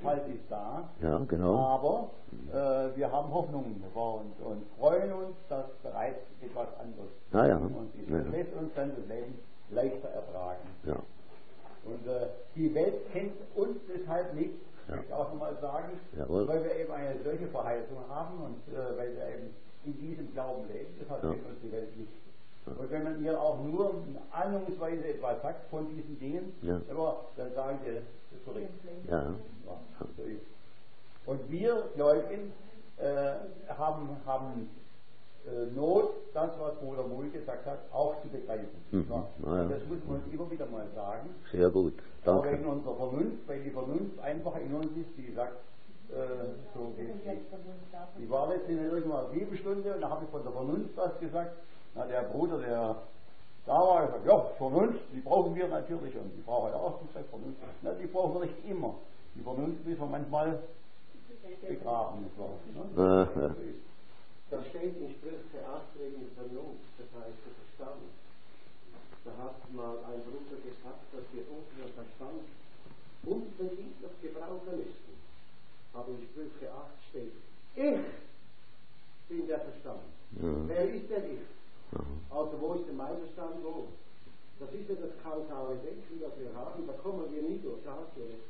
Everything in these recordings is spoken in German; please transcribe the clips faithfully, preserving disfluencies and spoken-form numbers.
Vielfalt ist da, ja, genau. aber äh, wir haben Hoffnungen vor uns und freuen uns, dass bereits etwas anderes Ah, ja. in uns ist. Ja. Das lässt uns dann das Leben leichter ertragen. Ja. Und äh, die Welt kennt uns deshalb nicht, Ja. will ich auch nochmal sagen, Jawohl. weil wir eben eine solche Verheißung haben und äh, weil wir eben in diesem Glauben leben, deshalb Ja. kennt uns die Welt nicht. Und wenn man ihr auch nur ahnungsweise etwas sagt von diesen Dingen, Ja. aber dann sagen sie, das ist verrückt. Ja. Ja, so ist. Und wir Gläubigen äh, haben, haben äh, Not, das, was Bruder Muhl gesagt hat, auch zu begreifen. Mhm. Ja. Ah, ja. Und das muss man uns immer wieder mal sagen. Sehr gut. Auch Danke. wegen unserer Vernunft, weil die Vernunft einfach in uns ist, die sagt, äh, so geht es nicht. Ich war letztens in irgendeiner Bibelstunde und da habe ich von der Vernunft was gesagt. Na, der Bruder, der da war, gesagt, ja, Vernunft, die brauchen wir natürlich und die brauchen ja auch gesagt, Vernunft. Na, die brauchen wir nicht immer. Die Vernunft müssen wir manchmal begraben. So, ne? Ah, ja. Da steht in Sprüche acht wegen Vernunft, das heißt der Verstand. Da hat mal ein Bruder gesagt, dass wir unseren Verstand unbedingt noch gebrauchen müssten. Aber in Sprüche acht steht, ich bin der Verstand. Ja. Wer ist denn ich? Ja. Also wo ist denn mein Verstand wo? Das ist ja das kausale Denken, das wir haben, da kommen wir nie durch. Da hast du recht.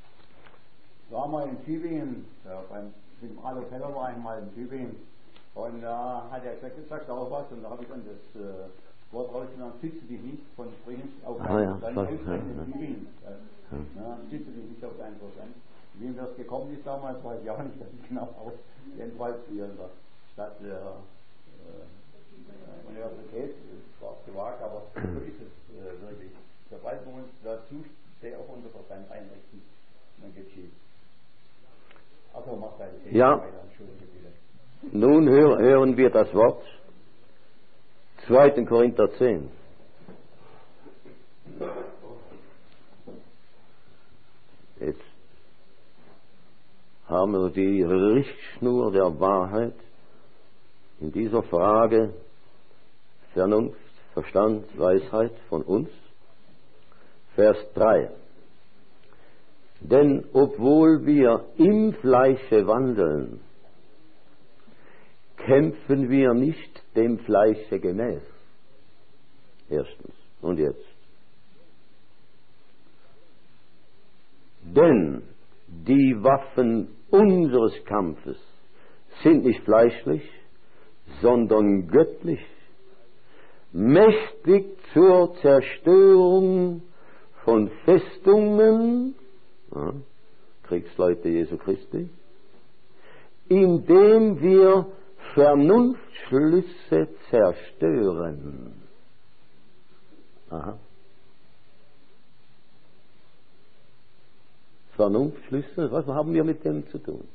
War mal in Tübingen, ja, beim, mit dem Adolf Heller war ich mal in Tübingen und da hat er gesagt, jetzt sagt auch was und da habe ich dann das äh, Wort rausgenommen, schütze dich nicht von Springen auf Ah, ja, deinen fast, Ausreden ja, in Tübingen. Ja. Ja, schütze dich nicht auf deinen Verstand. Wie das gekommen ist damals, weiß ich auch nicht ganz genau, aber jedenfalls hier in der Stadt der äh, Universität, ist zwar gewagt, aber so ist es äh, wirklich. Sobald wir uns dazu sehr auf unser Verstand einrichten, dann geht es schief. Also mach deine These Ja. weiter, entschuldige bitte. Nun hör, hören wir das Wort zweiter Korinther zehn. Jetzt haben wir die Richtschnur der Wahrheit in dieser Frage Vernunft, Verstand, Weisheit von uns. Vers drei. Denn obwohl wir im Fleische wandeln, kämpfen wir nicht dem Fleische gemäß. Erstens. Und jetzt. Denn die Waffen unseres Kampfes sind nicht fleischlich, sondern göttlich, mächtig zur Zerstörung von Festungen, ja, Kriegsleute Jesu Christi, indem wir Vernunftschlüsse zerstören. Aha. Vernunftschlüsse, was haben wir mit dem zu tun?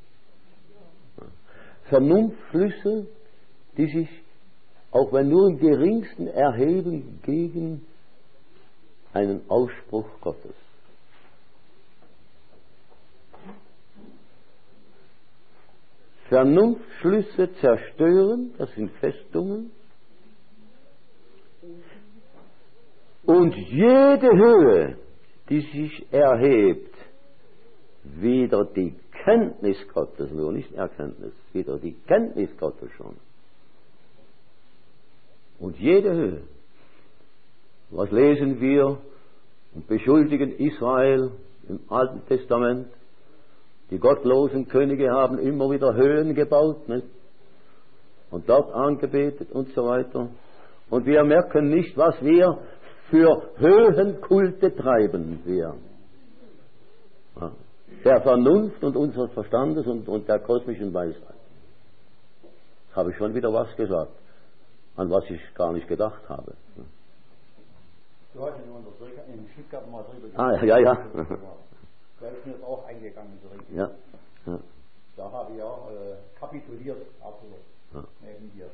Vernunftschlüsse, die sich, auch wenn nur im geringsten, erheben gegen einen Ausspruch Gottes. Vernunftschlüsse zerstören, das sind Festungen, und jede Höhe, die sich erhebt, weder die Kenntnis Gottes, nur nicht Erkenntnis, weder die Kenntnis Gottes schon. Und jede Höhe. Was lesen wir und beschuldigen Israel im Alten Testament? Die gottlosen Könige haben immer wieder Höhen gebaut, nicht? Und dort angebetet und so weiter. Und wir merken nicht, was wir für Höhenkulte treiben. Wir. Ja. Der Vernunft und unseres Verstandes und, und der kosmischen Weisheit. Jetzt habe ich schon wieder was gesagt, an was ich gar nicht gedacht habe. Du hast in unserer Drücker, im Stuttgart mal drüber gesprochen. Ah, ja, ja. Da ist mir das auch eingegangen, so richtig. Ja. Ja. Da habe ich ja äh, kapituliert, absolut. Ja. Neben dir.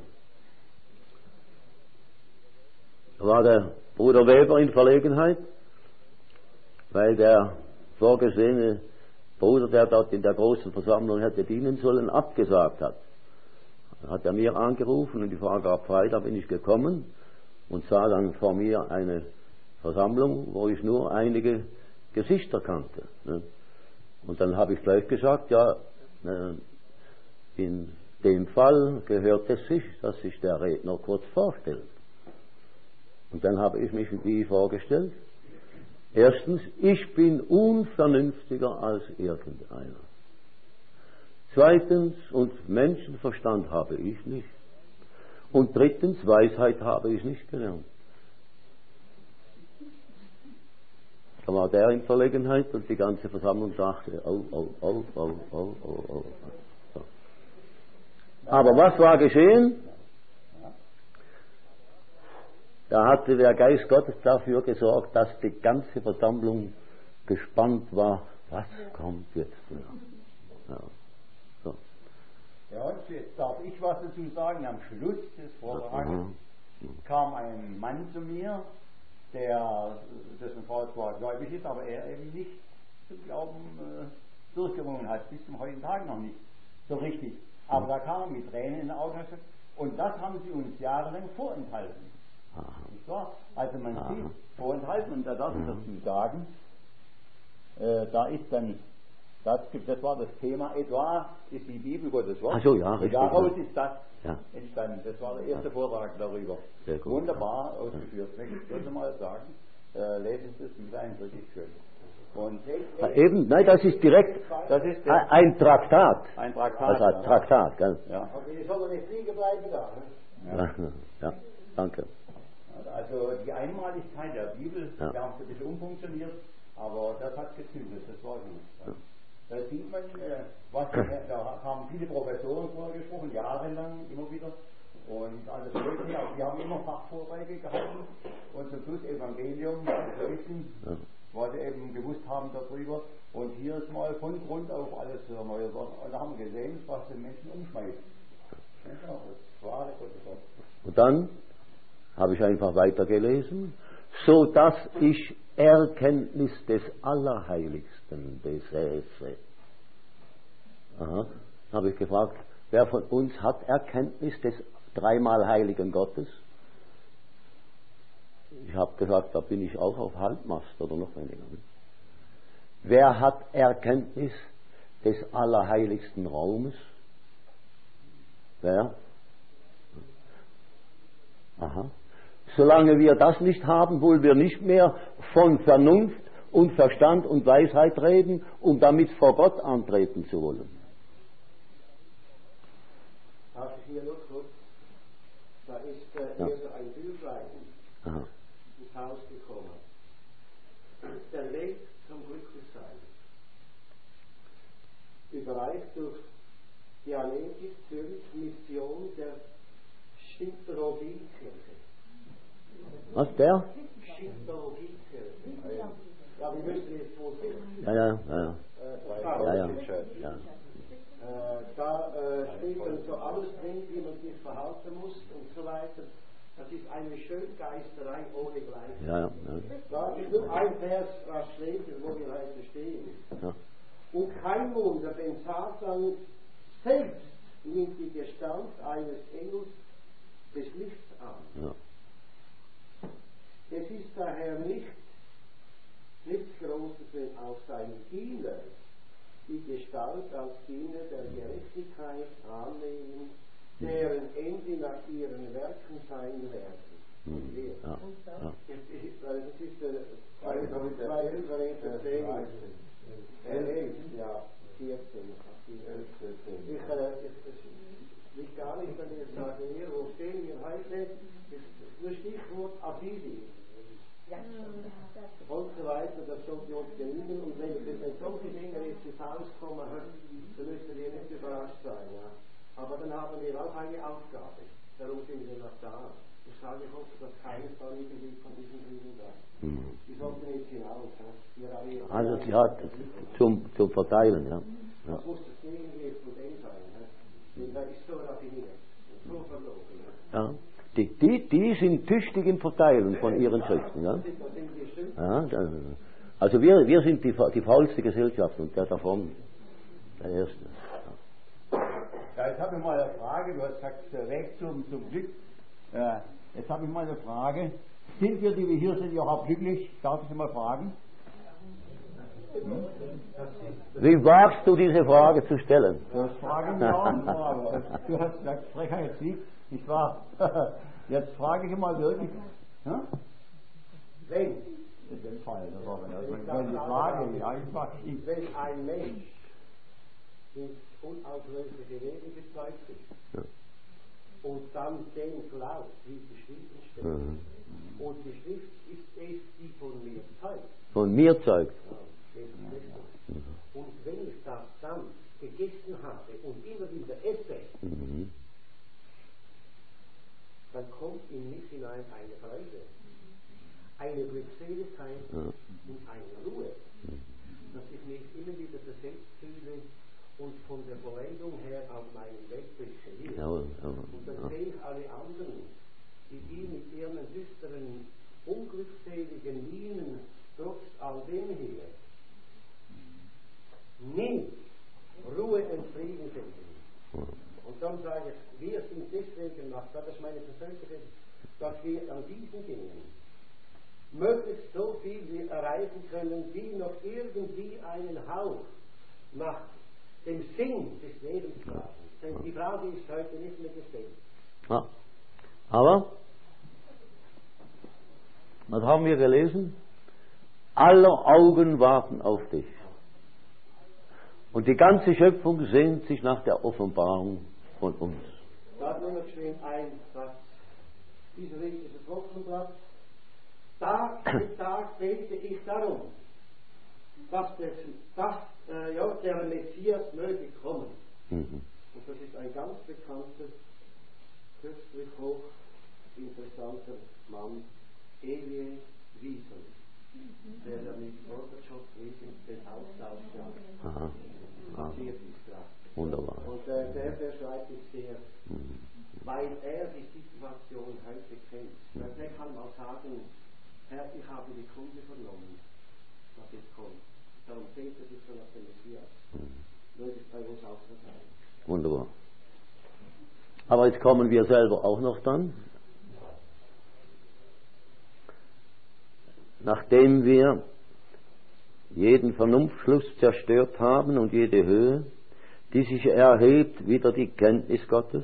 Da war der Bruder Weber in Verlegenheit, weil der vorgesehene Bruder, der dort in der großen Versammlung hätte dienen sollen, abgesagt hat. Da hat er mir angerufen und die Frage gab frei, da bin ich gekommen und sah dann vor mir eine Versammlung, wo ich nur einige Gesichter kannte. Ne? Und dann habe ich gleich gesagt, ja, in dem Fall gehört es sich, dass sich der Redner kurz vorstellt. Und dann habe ich mich wie vorgestellt. Erstens, ich bin unvernünftiger als irgendeiner. Zweitens, und Menschenverstand habe ich nicht. Und drittens, Weisheit habe ich nicht gelernt. Da war der in Verlegenheit und die ganze Versammlung dachte, oh, oh, oh, oh, oh, oh, oh. So. Aber was war geschehen? Da hatte der Geist Gottes dafür gesorgt, dass die ganze Versammlung gespannt war, was kommt jetzt? Ja. So. Ja, und jetzt darf ich was dazu sagen. Am Schluss des Vortrages kam ein Mann zu mir, der, dessen Frau zwar gläubig ist, aber er eben nicht zum Glauben äh, durchgerungen hat, bis zum heutigen Tag noch nicht so richtig. Aber da kam er mit Tränen in den Augen und das haben sie uns jahrelang vorenthalten. Nicht wahr? Also man Aha. sieht, vorenthalten, und da darf ich dazu sagen, äh, da ist dann, das, das war das Thema, etwa ist die Bibel Gottes Wort. Ach so, ja, und richtig. daraus ist das Ja. entstanden. Das war der erste Vortrag darüber. Sehr gut. Wunderbar ausgeführt. Ich möchte das mal sagen, äh, lesen Sie es wieder ein, richtig schön. Und Ja, eben, nein, das ist direkt das ist ein, ein Traktat. ein Traktat. Also ein Traktat, gell? Ja. Aber die sollen nicht liegen bleiben da. Ne? Ja, ja, danke. Also die Einmaligkeit der Bibel, Ja. wir haben es ein bisschen umfunktioniert, aber das hat gezündet, das war gut. Ja. Da sieht man, äh, was, da haben viele Professoren vorgesprochen, jahrelang, immer wieder, und alles Mögliche, aber wir haben immer Fachvorträge gehalten und zum Schluss Evangelium, Leuchten, Ja. weil wir eben gewusst haben darüber, und hier ist mal von Grund auf alles erneuert worden, und da haben wir gesehen, was den Menschen umschmeißt. Ja, das war das Gottes. Und dann habe ich einfach weitergelesen, so dass ich Erkenntnis des Allerheiligsten besäße. Aha. Habe ich gefragt, wer von uns hat Erkenntnis des dreimal Heiligen Gottes? Ich habe gesagt, da bin ich auch auf Halbmast oder noch weniger. Wer hat Erkenntnis des allerheiligsten Raumes? Wer? Aha. Solange wir das nicht haben, wollen wir nicht mehr von Vernunft und Verstand und Weisheit reden, um damit vor Gott antreten zu wollen. Darf ich hier nur kurz? Da ist äh, Ja. hier so ein Büchlein Aha. ins Haus gekommen. Der Weg zum Glücklichsein. Überreicht durch Dianetik Zürich, Mission der Schientologiekirche. Was, der? Schientologiekirche. Ja, wir müssen jetzt wohl sehen. Ja, ja, ja. ja. Äh, ja, ja. ja. Äh, da äh, steht dann so alles drin, wie man sich verhalten muss und so weiter. Das ist eine Schöngeisterei ohne Gleichen. Ja, ja, ja. Da ist nur ein Vers, was steht, wo wir heute stehen. Ja. Und kein Wunder, denn Satan selbst nimmt die Gestalt eines Engels des Lichts an. Ja. Es ist daher nicht nichts Großes, wenn auch seine Diener die Gestalt als Diener der Gerechtigkeit annehmen, deren Ende nach ihren Werken sein werden. Mhm. Ja. Ja. Das ist, das ist der zweite Korinther zehn, elf, ja, vierzehn. Ich, äh, es liegt gar nicht an der Sache hier, wo stehen wir heute, ist nur Stichwort Abidi. Und so weiter, das sollte uns genügen. Und wenn, wenn solche Dinge jetzt ins Haus kommen, dann müssen wir nicht überrascht sein. Ja. Aber dann haben wir auch eine Aufgabe. Darum sind wir noch da. Ich sage, ich hoffe, dass keines da irgendwie von diesen Dingen da. Mhm. Die sollten jetzt hinaus. Ja. Wir alle, Also ja, zum, zum Verteilen, ja. Ja. Das muss das Gegengift von dem sein. Ja. Denn da ist so raffiniert, so verlogen. Ja. Ja. Die, die, die sind tüchtig im Verteilen von ihren Schriften. Ja? Ja, also wir, wir sind die, die faulste Gesellschaft und der davon der Erste. Ja, jetzt habe ich mal eine Frage, du hast gesagt, der Weg zum, zum Glück. Äh, jetzt habe ich mal eine Frage. Sind wir, die wir hier sind, überhaupt glücklich? Darf ich Sie mal fragen? Wie wagst du diese Frage zu stellen? Das frage ich mich auch nicht. Aber du hast gesagt, Frechheit siegt, nicht wahr? Jetzt frage ich mal wirklich. Ja? Wenn, In dem Fall, das war wenn die Frage, ja, ich frage ich. wenn ein Mensch ins unauflösliche Leben gezeugt ist Ja. und dann dem glaubt, wie es geschrieben steht, Mhm. und die Schrift ist es, die von mir zeugt, Von mir zeugt. ja, Jesus Christus. Und wenn ich das dann gegessen habe und immer wieder esse, Mhm. dann kommt in mich hinein eine Freude, eine Glückseligkeit Ja. und eine Ruhe, dass ich mich immer wieder besetzt fühle und von der Vollendung her auf meinen Weg blicke. Hier. Jawohl, jawohl. Und dann Ja. sehe ich alle anderen, die die mit ihren düsteren, unglückseligen Mienen trotz all dem hier nie Ruhe und Frieden finden. Und dann sage ich, wir sind deswegen, das ist meine persönliche, dass wir an diesen Dingen möglichst so viel wir erreichen können, die noch irgendwie einen Hauch nach dem Sinn des Lebens tragen. Denn die Frage ist heute nicht mehr gestellt. Ja. Aber, was haben wir gelesen? Aller Augen warten auf dich. Und die ganze Schöpfung sehnt sich nach der Offenbarung von uns. Da hat nur noch geschrieben ein Satz. Dieser Weg ist das Wochenblatt. Tag für Tag bete ich darum, dass, der, dass äh, ja, der Messias möge kommen. Mhm. Und das ist ein ganz bekannter, köstlich hoch interessanter Mann, Elie Wiesel, der ja mit Gorbatschow wegen den Austausch ja Aha. Ah, passiert ist. Ja. wunderbar. Und äh, der beschreibt es sehr, Mhm. weil er die Situation heute kennt. Weil der kann mal sagen, Herr, ich habe die Kunde vernommen, was jetzt kommt. Darum sehnt er sich so nach dem Messias. Wird es bei uns auch so sein. Wunderbar. Aber jetzt kommen wir selber auch noch dann. Nachdem wir jeden Vernunftschluss zerstört haben und jede Höhe, die sich erhebt, wieder die Kenntnis Gottes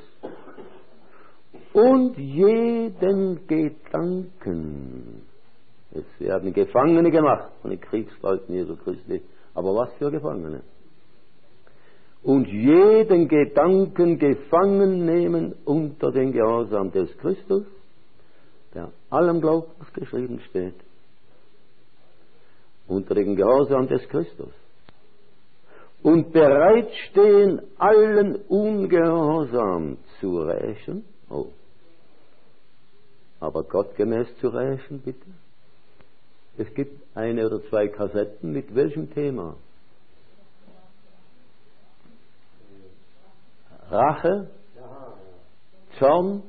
und jeden Gedanken. Jetzt werden Gefangene gemacht von den Kriegsleuten Jesu Christi. Aber was für Gefangene? Und jeden Gedanken gefangen nehmen unter den Gehorsam des Christus, der allem glaubt, was geschrieben steht. Unter den Gehorsam des Christus. Und bereit stehen, allen Ungehorsam zu rächen. Oh. Aber gottgemäß zu rächen, bitte. Es gibt eine oder zwei Kassetten mit welchem Thema? Rache, Zorn,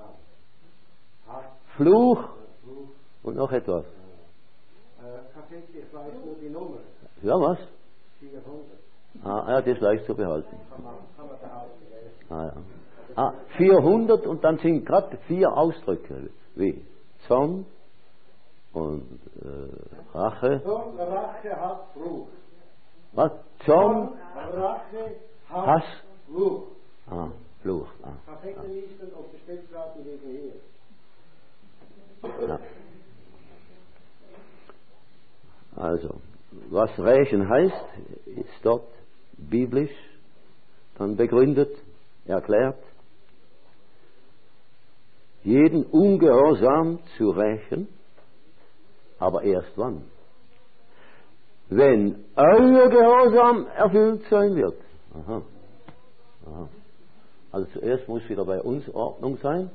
Fluch und noch etwas. Kassette, ich weiß nur die Nummer. Ja, was? vierhundert. Ah, ja, das ist leicht zu behalten. Kann man, kann man behaupten. Ah, ja. Ah, vierhundert und dann sind gerade vier Ausdrücke, wie Zorn und äh, Rache. Zorn, Rache, Hass, Fluch. Was? Zorn, Rache, Hass, Hass. Fluch. Ah, Fluch. Ah, Kassettenlisten auf der Steckplatte liegen hier. ja. Also, was rächen heißt, ist dort biblisch dann begründet, erklärt. Jeden Ungehorsam zu rächen, aber erst wann? Wenn euer Gehorsam erfüllt sein wird. Aha. Aha. Also zuerst muss wieder bei uns Ordnung sein.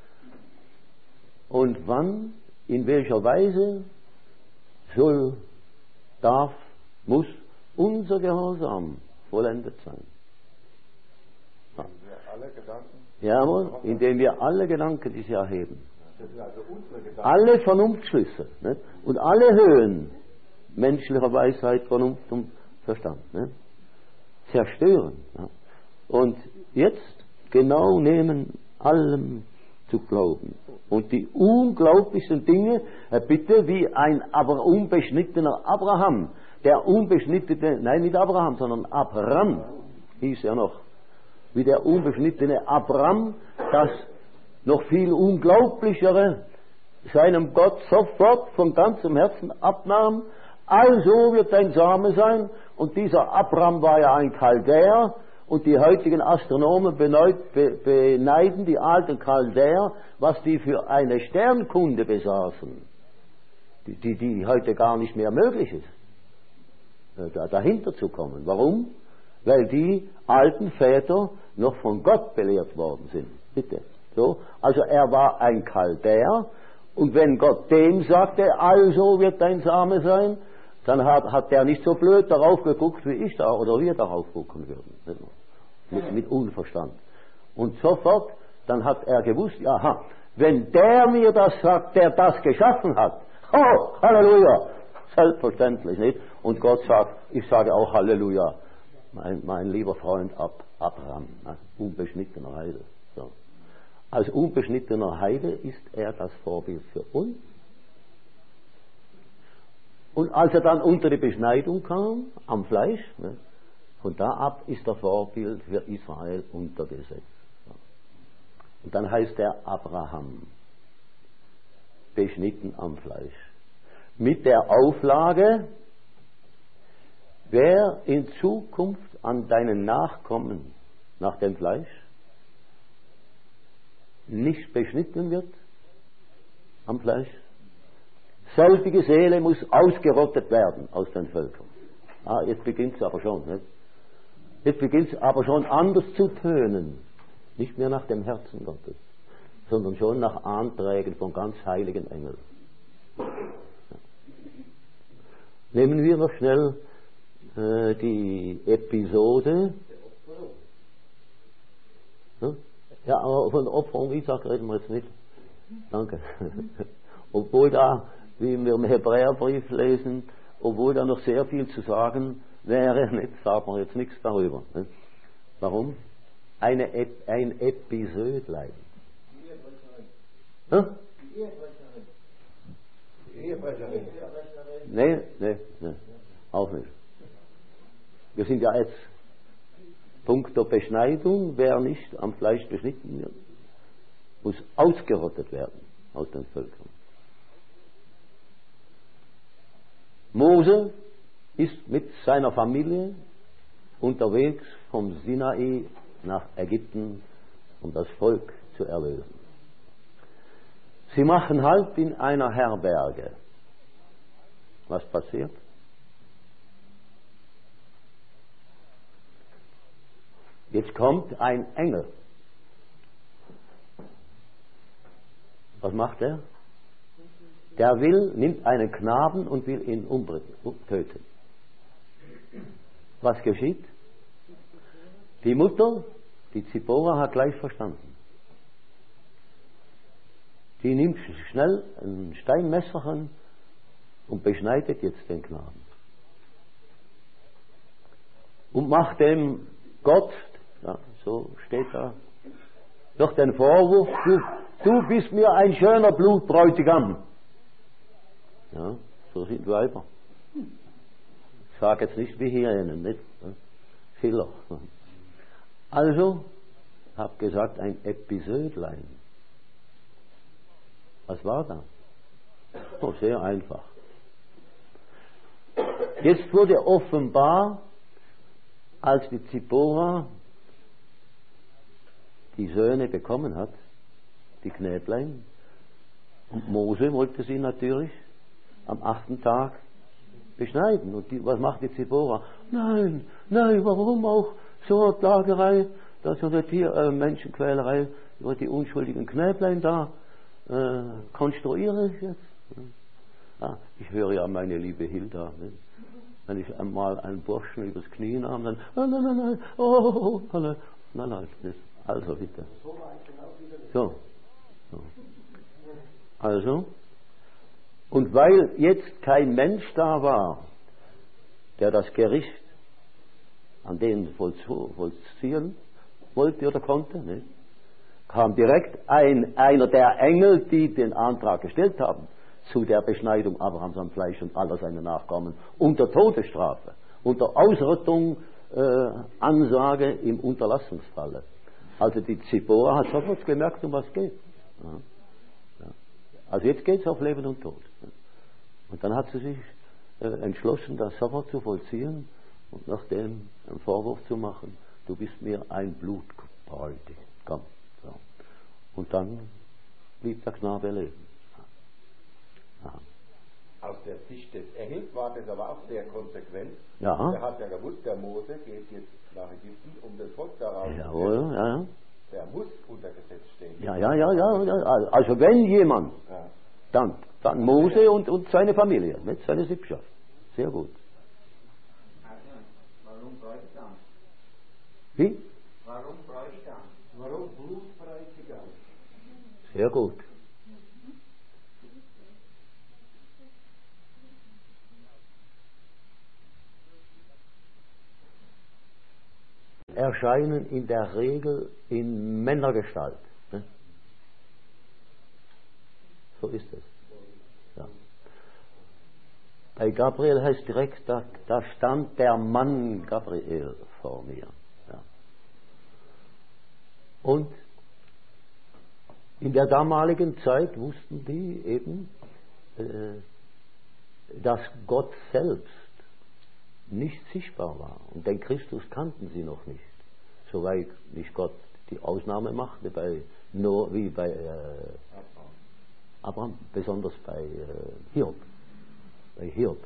Und wann, in welcher Weise soll, darf, muss unser Gehorsam vollendet sein? Ja. Alle Gedanken, Jawohl, indem wir alle Gedanken, die sie erheben, das sind also unsere Gedanken. alle Vernunftschlüsse, nicht? Und alle Höhen menschlicher Weisheit, Vernunft und Verstand, nicht? Zerstören. Ja? Und jetzt genau nehmen, allem zu glauben. Und die unglaublichsten Dinge, äh, bitte wie ein aber unbeschnittener Abraham, der unbeschnittene, nein nicht Abraham, sondern Abram hieß er noch, wie der unbeschnittene Abram, das noch viel unglaublichere seinem Gott sofort von ganzem Herzen abnahm. Also wird dein Same sein. Und dieser Abram war ja ein Chaldäer. Und die heutigen Astronomen beneid, be, beneiden die alten Chaldäer, was die für eine Sternkunde besaßen, die, die, die heute gar nicht mehr möglich ist, da, dahinter zu kommen. Warum? Weil die alten Väter noch von Gott belehrt worden sind. Bitte. So. Also er war ein Chaldäer. Und wenn Gott dem sagte, also wird dein Same sein, dann hat, hat der nicht so blöd darauf geguckt, wie ich da oder wir darauf gucken würden. Mit, mit Unverstand. Und sofort, dann hat er gewusst, aha, wenn der mir das sagt, der das geschaffen hat, oh, Halleluja, selbstverständlich, nicht? Und Gott sagt, ich sage auch Halleluja, mein, mein lieber Freund Ab, Abraham, ne? Unbeschnittener Heide. So. Als unbeschnittener Heide ist er das Vorbild für uns. Und als er dann unter die Beschneidung kam, am Fleisch, ne, von da ab ist der Vorbild für Israel unter Gesetz. Und dann heißt er Abraham, beschnitten am Fleisch. Mit der Auflage, wer in Zukunft an deinen Nachkommen nach dem Fleisch nicht beschnitten wird am Fleisch, selbige Seele muss ausgerottet werden aus den Völkern. Ah, jetzt beginnt es aber schon. Nicht? Jetzt beginnt es aber schon anders zu tönen. Nicht mehr nach dem Herzen Gottes, sondern schon nach Anträgen von ganz heiligen Engeln. Ja. Nehmen wir noch schnell äh, die Episode. Ja? Ja, aber von der Opferung Isaac reden wir jetzt nicht. Danke. Obwohl da, wie wir im Hebräerbrief lesen, obwohl da noch sehr viel zu sagen wäre, nicht, sagen wir jetzt nichts darüber. Nicht? Warum? Eine, ein Episödlein. Hm? Nee, nee, nee, auch nicht. Wir sind ja jetzt Punkt der Beschneidung, wer nicht am Fleisch beschnitten wird, muss ausgerottet werden aus den Völkern. Mose ist mit seiner Familie unterwegs vom Sinai nach Ägypten, um das Volk zu erlösen. Sie machen Halt in einer Herberge. Was passiert? Jetzt kommt ein Engel. Was macht er? Der will, nimmt einen Knaben und will ihn umbringen, töten. Was geschieht? Die Mutter, die Zipporah, hat gleich verstanden. Die nimmt schnell ein Steinmesserchen und beschneidet jetzt den Knaben. Und macht dem Gott, ja, so steht da, doch den Vorwurf, du, du bist mir ein schöner Blutbräutigam. Ja, so sind Weiber. Ich sage jetzt nicht wie hier einen, nicht? Schiller. Also, hab gesagt, ein Episödlein. Was war da? Oh, sehr einfach. Jetzt wurde offenbar, als die Zipporah die Söhne bekommen hat, die Knäblein, und Mose wollte sie natürlich am achten Tag beschneiden. Und die, was macht die Zipporah? Nein, nein, warum auch so eine Plagerei, das ist eine Tier, äh, Menschenquälerei, über die unschuldigen Knäblein da, äh, konstruiere ich jetzt. Ah, ich höre ja meine liebe Hilda, ne? Wenn ich einmal einen Burschen übers Knie nahm, dann, nein, nein, nein, nein, oh, oh, nein, nein, nein, also bitte. So. so. Also, und weil jetzt kein Mensch da war, der das Gericht an denen vollziehen wollte oder konnte, ne, kam direkt ein, einer der Engel, die den Antrag gestellt haben. zu der Beschneidung Abrahams am Fleisch und aller seiner Nachkommen unter Todesstrafe, unter Ausrottung, äh, Ansage im Unterlassungsfalle. Also die Zipporah hat sofort gemerkt, um was geht. Ja. Ja. Also jetzt geht es auf Leben und Tod. Und dann hat sie sich äh, entschlossen, das sofort zu vollziehen und nachdem einen Vorwurf zu machen, du bist mir ein Blutbräutigam. So. Und dann blieb der Knabe leben. Ja. Aus der Sicht des Engels war das aber auch sehr konsequent. Ja. Er hat ja gewusst, der Mose geht jetzt nach Ägypten, um das Volk daraus zu Jawohl, ja, ja. Der muss unter Gesetz stehen. Ja, ja, ja, ja, ja. Also wenn jemand, Ja. dann, dann Mose und, und seine Familie, nicht seine Sippschaft. Sehr gut. Warum Bräutigam? Wie? Warum Bräutigam? Warum Blutbräutigam? Sehr gut. Erscheinen in der Regel in Männergestalt. Ne? So ist es. Ja. Bei Gabriel heißt direkt, da, da stand der Mann Gabriel vor mir. Ja. Und in der damaligen Zeit wussten die eben, äh, dass Gott selbst nicht sichtbar war. Und den Christus kannten sie noch nicht. Soweit nicht Gott die Ausnahme machte, bei Noah, wie bei äh, Abraham, besonders bei äh, Hiob. Bei Hiob.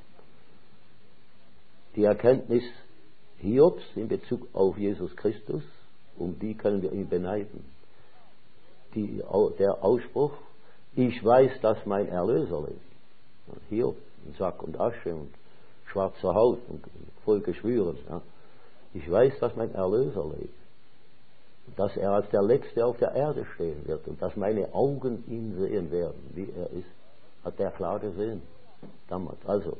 Die Erkenntnis Hiobs in Bezug auf Jesus Christus, um die können wir ihn beneiden. Die, der Ausspruch, ich weiß, dass mein Erlöser lebt. Hiob, in Sack und Asche und schwarzer Haut und voll Geschwüren. Ja. Ich weiß, dass mein Erlöser lebt. Dass er als der Letzte auf der Erde stehen wird und dass meine Augen ihn sehen werden, wie er ist. Hat er klar gesehen. Damals. Also.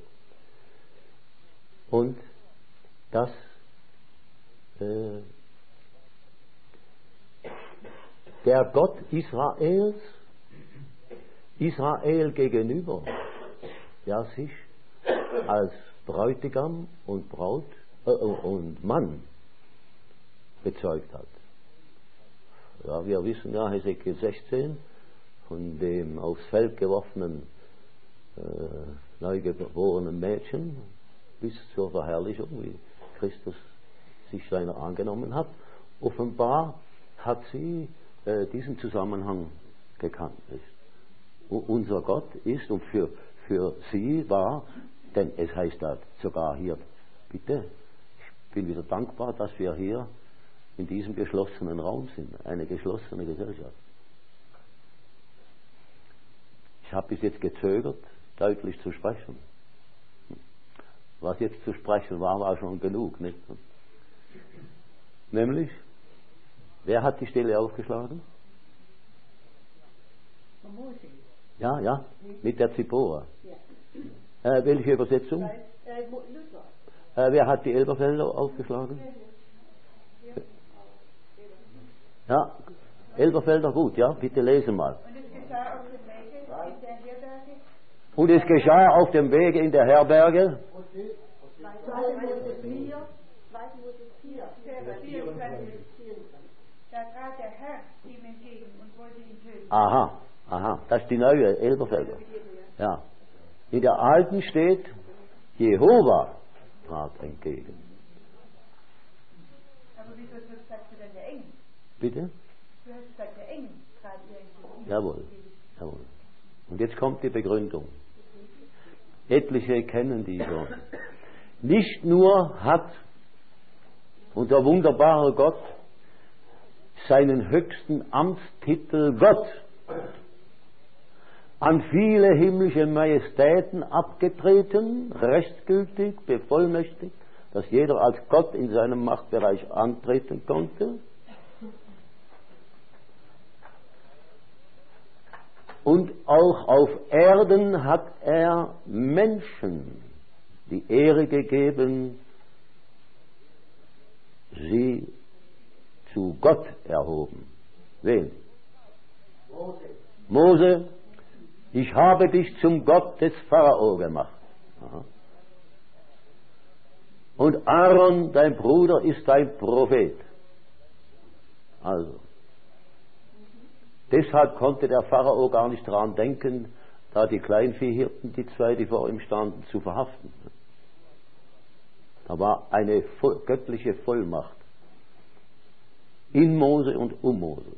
Und dass äh, der Gott Israels, Israel gegenüber, der sich als Bräutigam und Braut äh, und Mann bezeugt hat. Ja, wir wissen ja, Hesekiel sechzehn, von dem aufs Feld geworfenen äh, neugeborenen Mädchen bis zur Verherrlichung, wie Christus sich seiner angenommen hat. Offenbar hat sie äh, diesen Zusammenhang gekannt. Nicht? Unser Gott ist und für, für sie war, denn es heißt da sogar hier, bitte, ich bin wieder dankbar, dass wir hier in diesem geschlossenen Raum sind, eine geschlossene Gesellschaft. Ich habe bis jetzt gezögert, deutlich zu sprechen. Was jetzt zu sprechen war, war schon genug, nicht? Nämlich, wer hat die Stelle aufgeschlagen? Ja, ja, mit der Zipporah. Äh, welche Übersetzung? Äh, wer hat die Elberfelder aufgeschlagen? Ja, Elberfelder, gut, ja, bitte lesen mal. Und es geschah auf dem Wege in der Herberge. Da trat der Herr ihm entgegen und wollte ihn töten. Aha, aha, das ist die neue Elberfelder. Ja. In der alten steht, Jehova trat entgegen. Aber wieso sagst du denn der Engel? Bitte? Du hast gesagt, der Engel trat ihr entgegen. Jawohl, jawohl. Und jetzt kommt die Begründung. Etliche kennen die schon. Nicht nur hat unser wunderbarer Gott seinen höchsten Amtstitel Gott an viele himmlische Majestäten abgetreten, rechtsgültig, bevollmächtigt, dass jeder als Gott in seinem Machtbereich antreten konnte. Und auch auf Erden hat er Menschen die Ehre gegeben, sie zu Gott erhoben. Wen? Mose. Mose, Ich habe dich zum Gott des Pharao gemacht. Aha. Und Aaron, dein Bruder, ist dein Prophet. Also, deshalb konnte der Pharao gar nicht daran denken, da die Kleinviehhirten, die zwei, die vor ihm standen, zu verhaften. Da war eine voll, göttliche Vollmacht in Mose und um Mose.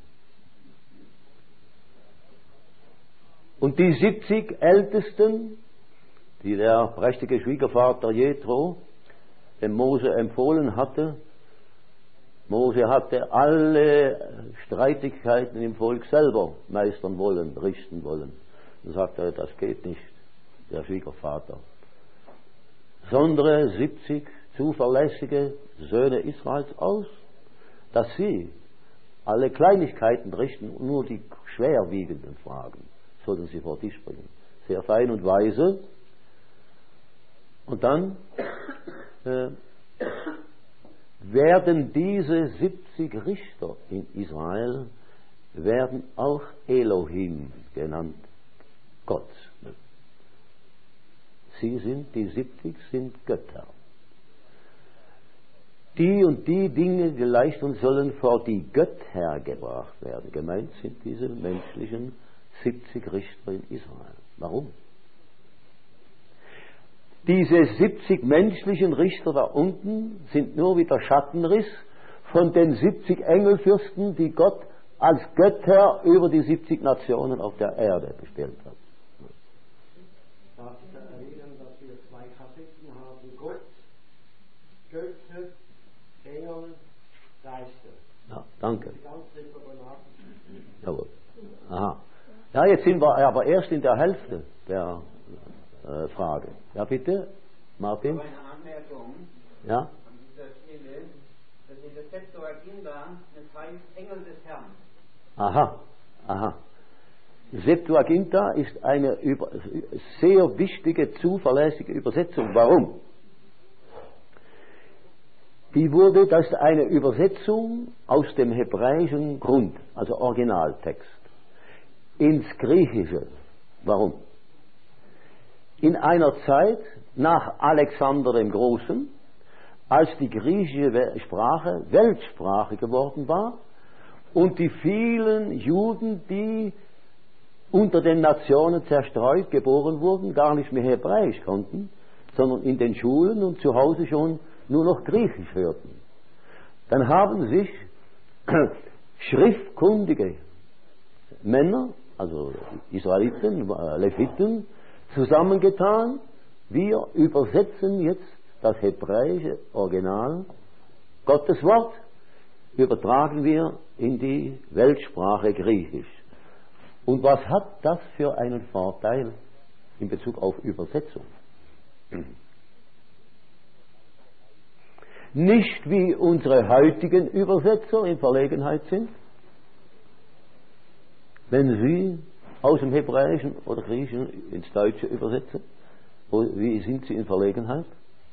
Und die siebzig Ältesten, die der prächtige Schwiegervater Jethro dem Mose empfohlen hatte, Mose hatte alle Streitigkeiten im Volk selber meistern wollen, richten wollen. Dann sagte er, das geht nicht, der Schwiegervater. Sondere siebzig zuverlässige Söhne Israels aus, dass sie alle Kleinigkeiten richten und nur die schwerwiegenden Fragen sollten sie vor Tisch bringen. Sehr fein und weise. Und dann äh, werden diese siebzig Richter in Israel werden auch Elohim genannt, Gott. Sie sind, die siebzig sind Götter. Die und die Dinge, die Leistungen sollen vor die Götter gebracht werden. Gemeint sind diese menschlichen siebzig Richter in Israel. Warum? Diese siebzig menschlichen Richter da unten sind nur wie der Schattenriss von den siebzig Engelfürsten, die Gott als Götter über die siebzig Nationen auf der Erde bestellt hat. Darf ich da erinnern, dass wir zwei Kapitel haben? Gott, Götter, Engel, Geister. Ja, danke. Die ganze Problematik. Jawohl. Aha. Ja, jetzt sind wir aber erst in der Hälfte der äh, Frage. Ja, bitte, Martin? Aber eine Anmerkung Ja? an dieser Stelle, dass in der Septuaginta es heißt Engel des Herrn. Aha, aha. Septuaginta ist eine über, sehr wichtige, zuverlässige Übersetzung. Warum? Die wurde, das ist eine Übersetzung aus dem hebräischen Grund, also Originaltext, ins Griechische. Warum? In einer Zeit nach Alexander dem Großen, als die griechische Sprache Weltsprache geworden war und die vielen Juden, die unter den Nationen zerstreut geboren wurden, gar nicht mehr Hebräisch konnten, sondern in den Schulen und zu Hause schon nur noch Griechisch hörten. Dann haben sich schriftkundige Männer, also Israeliten, Leviten, zusammengetan. Wir übersetzen jetzt das hebräische Original, Gottes Wort, übertragen wir in die Weltsprache Griechisch. Und was hat das für einen Vorteil in Bezug auf Übersetzung? Nicht wie unsere heutigen Übersetzer in Verlegenheit sind, wenn sie aus dem Hebräischen oder Griechischen ins Deutsche übersetzen. Wie sind sie in Verlegenheit?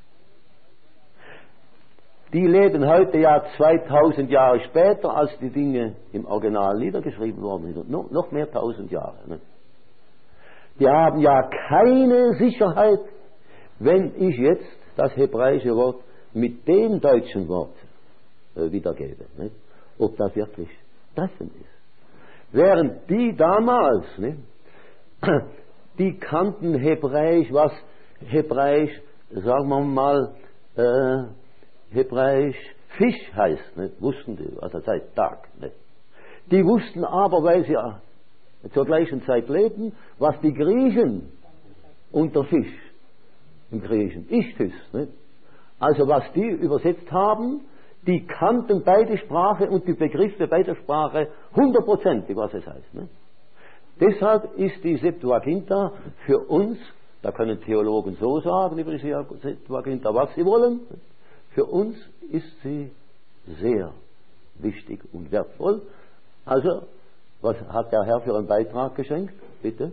Die leben heute ja zweitausend Jahre später, als die Dinge im Original niedergeschrieben worden sind. No, noch mehr tausend Jahre. Ne? Die haben ja keine Sicherheit, wenn ich jetzt das hebräische Wort mit dem deutschen Wort äh, wiedergebe. Ne? Ob das wirklich treffend ist. Während die damals, ne, die kannten Hebräisch, was Hebräisch, sagen wir mal, äh, Hebräisch Fisch heißt, ne, wussten die, also seit Tag. Ne. Die wussten aber, weil sie zur gleichen Zeit lebten, was die Griechen unter Fisch im Griechischen Ichthys, ne. Also was die übersetzt haben, die kannten beide Sprache und die Begriffe beider Sprache hundertprozentig, was es heißt. Ne? Deshalb ist die Septuaginta für uns, da können Theologen so sagen über die Septuaginta, was sie wollen, für uns ist sie sehr wichtig und wertvoll. Also, was hat der Herr für einen Beitrag geschenkt? Bitte.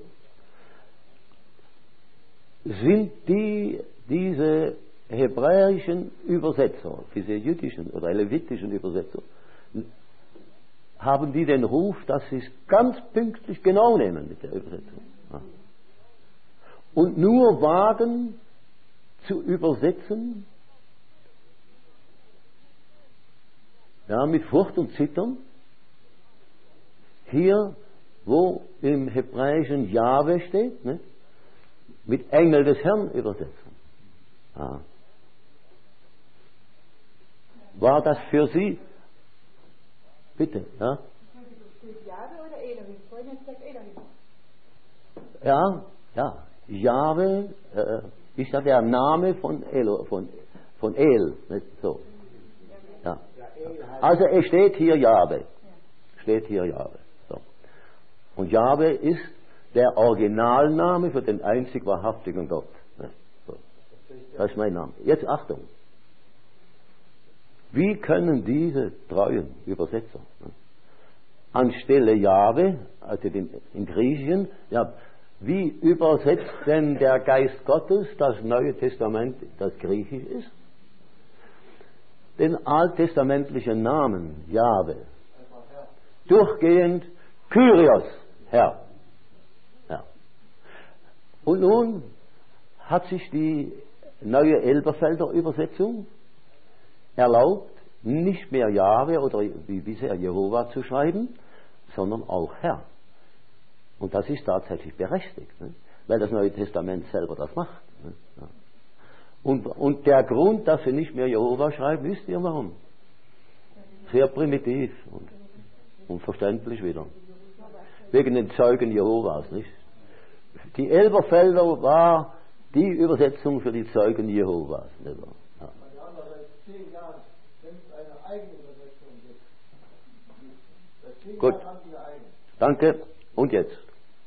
Sind die, diese hebräischen Übersetzer, diese jüdischen oder levitischen Übersetzer, haben die den Ruf, dass sie es ganz pünktlich genau nehmen mit der Übersetzung. Und nur wagen zu übersetzen, ja, mit Furcht und Zittern, hier, wo im Hebräischen Jahwe steht, ne, mit Engel des Herrn übersetzen. Ja. War das für Sie? Bitte, ja? Jahwe oder Elohim? Vorhin hat gesagt Elohim. Ja, ja. Jahwe äh, ist ja der Name von Elo, von, von El. Nicht so. Ja. Also es steht hier Jahwe. Steht hier Jahwe. So. Und Jahwe ist der Originalname für den einzig wahrhaftigen Gott. So. Das ist mein Name. Jetzt Achtung. Wie können diese treuen Übersetzer anstelle Jahwe, also den, in Griechischen, ja, wie übersetzt denn der Geist Gottes das Neue Testament, das griechisch ist? Den alttestamentlichen Namen Jahwe. Durchgehend Kyrios, Herr. Ja. Und nun hat sich die neue Elberfelder Übersetzung erlaubt, nicht mehr Jahwe oder wie bisher Jehova zu schreiben, sondern auch Herr. Und das ist tatsächlich berechtigt, ne? Weil das Neue Testament selber das macht. Ne? Ja. Und, und der Grund, dass sie nicht mehr Jehova schreiben, wisst ihr warum? Sehr primitiv und, und verständlich wieder. Wegen den Zeugen Jehovas, nicht? Die Elberfelder war die Übersetzung für die Zeugen Jehovas. Nicht wahr? Ja. Gut. Danke. Und jetzt?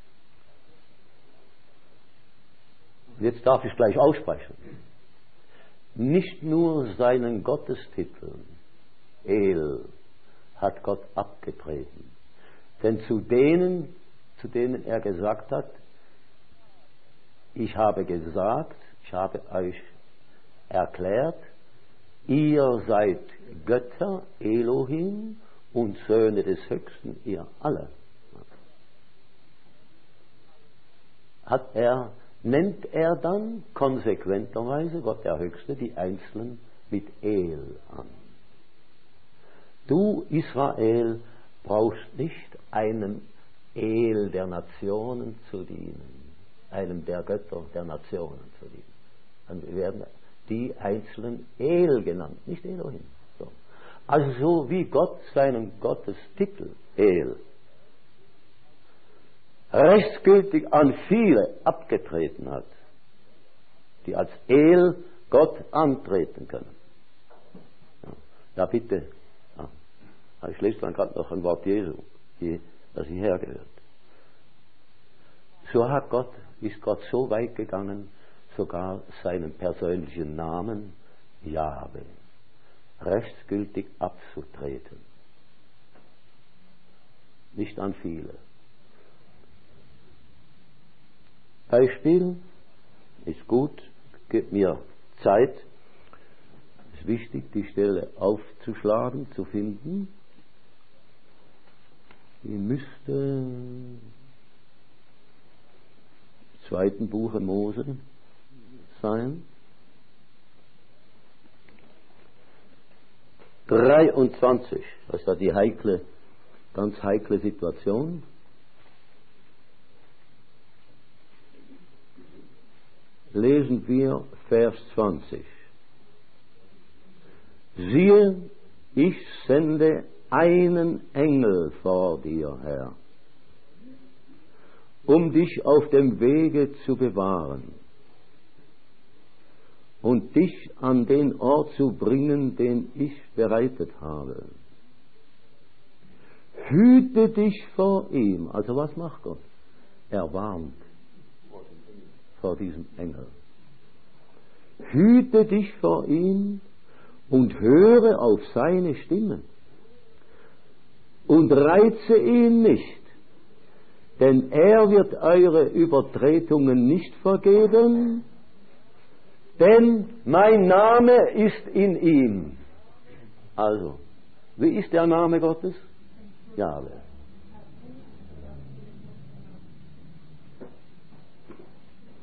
Jetzt darf ich gleich aussprechen. Nicht nur seinen Gottestitel El hat Gott abgetreten, denn zu denen, zu denen er gesagt hat, ich habe gesagt, ich habe euch erklärt, ihr seid Götter, Elohim und Söhne des Höchsten, ihr alle. Hat er, nennt er dann konsequenterweise, Gott der Höchste, die Einzelnen mit El an. Du, Israel, brauchst nicht einem El der Nationen zu dienen, einem der Götter der Nationen zu dienen. Dann werden die Einzelnen El genannt, nicht Elohim. So. Also so wie Gott seinen Gottestitel El rechtsgültig an viele abgetreten hat, die als El Gott antreten können. Ja, ja bitte. Ja. Ich lese dann gerade noch ein Wort Jesu, die, das hierher gehört. So hat Gott, ist Gott so weit gegangen, sogar seinen persönlichen Namen Jahwe rechtsgültig abzutreten. Nicht an viele. Beispiel ist gut, gibt mir Zeit. Es ist wichtig, die Stelle aufzuschlagen, zu finden. Die müsste im zweiten Buche Mose sein. dreiundzwanzig, das ist ja die heikle, ganz heikle Situation. Lesen wir Vers zwanzig. Siehe, ich sende einen Engel vor dir her, um dich auf dem Wege zu bewahren und dich an den Ort zu bringen, den ich bereitet habe. Hüte dich vor ihm. Also was macht Gott? Er warnt vor diesem Engel. Hüte dich vor ihm und höre auf seine Stimme und reize ihn nicht, denn er wird eure Übertretungen nicht vergeben, denn mein Name ist in ihm. Also, wie ist der Name Gottes? Jahwe.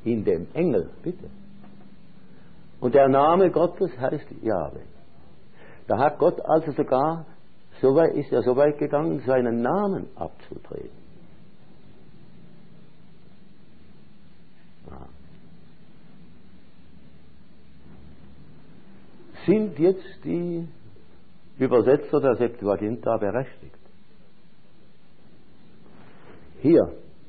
in dem Engel, bitte. Und der Name Gottes heißt Jahwe. Da hat Gott also sogar, so weit, ist er so weit gegangen, seinen Namen abzutreten. Ja. Sind jetzt die Übersetzer der Septuaginta berechtigt? Hier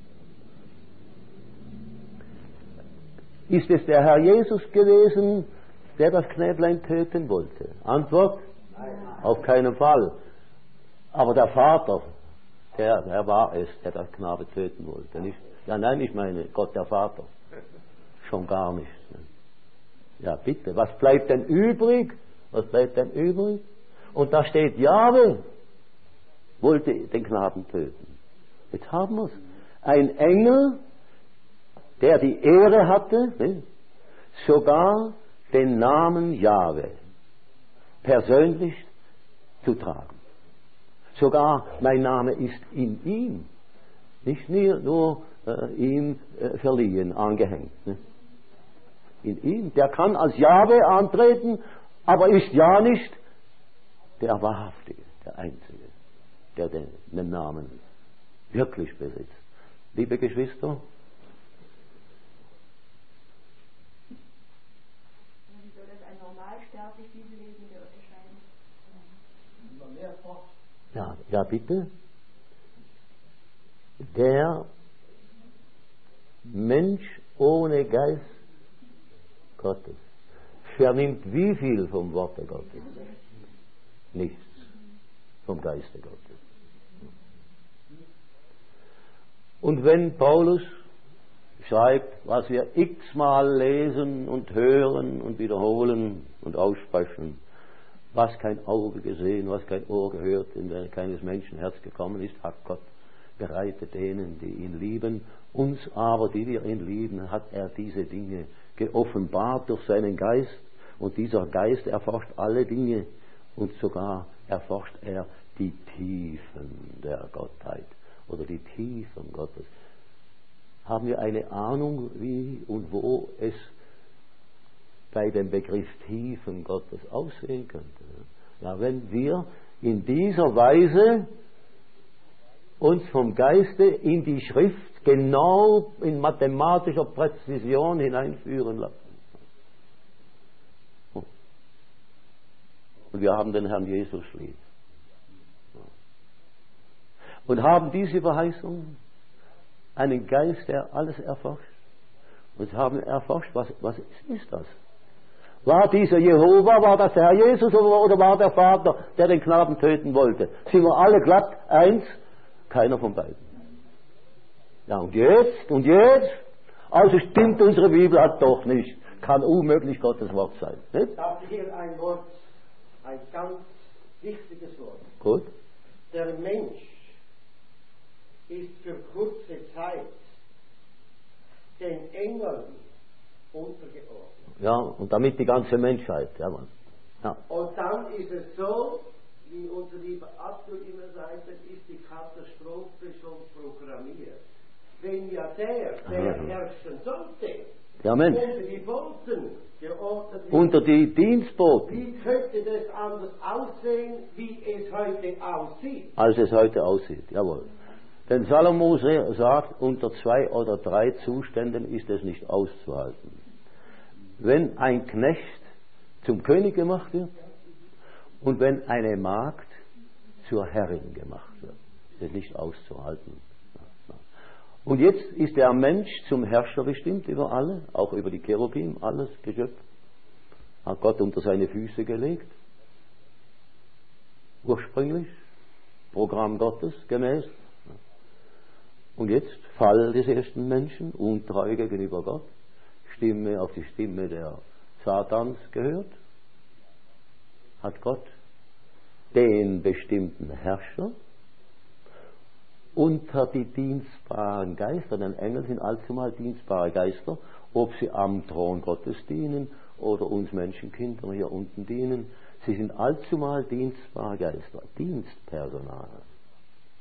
ist es der Herr Jesus gewesen, der das Knäblein töten wollte? Antwort? Auf keinen Fall. Aber der Vater, der, der war es, der das Knabe töten wollte. Nicht? Ja, nein, ich meine Gott der Vater. Schon gar nicht. Ja, bitte. Was bleibt denn übrig? Was bleibt denn übrig? Und da steht, Jahwe wollte den Knaben töten. Jetzt haben wir es. Ein Engel, der die Ehre hatte, ne, sogar den Namen Jahwe persönlich zu tragen. Sogar mein Name ist in ihm, nicht nur, nur äh, ihm äh, verliehen, angehängt. Ne? In ihm. Der kann als Jahwe antreten, aber ist ja nicht der Wahrhaftige, der Einzige, der den, den Namen wirklich besitzt. Liebe Geschwister, wie soll das ein normalsterblich diese Lebende unterscheiden? Ja, ja, bitte. Der Mensch ohne Geist Gottes vernimmt wie viel vom Worte Gottes? Nichts vom Geiste Gottes. Und wenn Paulus schreibt, was wir x-mal lesen und hören und wiederholen und aussprechen, was kein Auge gesehen, was kein Ohr gehört, in keines Menschen Herz gekommen ist, hat Gott bereitet denen, die ihn lieben. Uns aber, die wir ihn lieben, hat er diese Dinge geoffenbart durch seinen Geist. Und dieser Geist erforscht alle Dinge und sogar erforscht er die Tiefen der Gottheit oder die Tiefen Gottes. Haben wir eine Ahnung, wie und wo es bei dem Begriff Tiefen Gottes aussehen könnte? Ja, wenn wir in dieser Weise uns vom Geiste in die Schrift genau in mathematischer Präzision hineinführen lassen. Und wir haben den Herrn Jesus lieb. Und haben diese Verheißung einen Geist, der alles erforscht. Und haben erforscht, was, was ist das? War dieser Jehova, war das der Herr Jesus oder, oder war der Vater, der den Knaben töten wollte? Sind wir alle glatt eins? Keiner von beiden. Ja, und jetzt? Und jetzt? Also stimmt unsere Bibel halt doch nicht. Kann unmöglich Gottes Wort sein. Nicht? Darf ich hier ein Wort, ein ganz wichtiges Wort. Gut. Der Mensch ist für kurze Zeit den Engeln untergeordnet. Ja, und damit die ganze Menschheit. Ja, Mann. Ja. Und dann ist es so, wie unser lieber Abdul immer sagt, ist die Katastrophe schon programmiert. Wenn ja der, der Aha. herrschen sollte, Der Mensch. unter die Boten geordnet wird, Unter die Dienstboten, wie könnte das anders aussehen, wie es heute aussieht? als es heute aussieht. Jawohl. Denn Salomo sagt, unter zwei oder drei Zuständen ist es nicht auszuhalten. Wenn ein Knecht zum König gemacht wird und wenn eine Magd zur Herrin gemacht wird, ist es nicht auszuhalten. Und jetzt ist der Mensch zum Herrscher bestimmt über alle, auch über die Cherubim, alles Geschöpf. Hat Gott unter seine Füße gelegt. Ursprünglich, Programm Gottes gemäß. Und jetzt Fall des ersten Menschen, untreu gegenüber Gott, Stimme auf die Stimme der Satans gehört. Hat Gott den bestimmten Herrscher unter die dienstbaren Geister, denn Engel sind allzumal dienstbare Geister, ob sie am Thron Gottes dienen oder uns Menschenkindern hier unten dienen, sie sind allzumal dienstbare Geister, Dienstpersonal.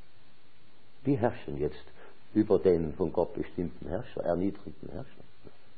Die herrschen jetzt über den von Gott bestimmten Herrscher, erniedrigten Herrscher.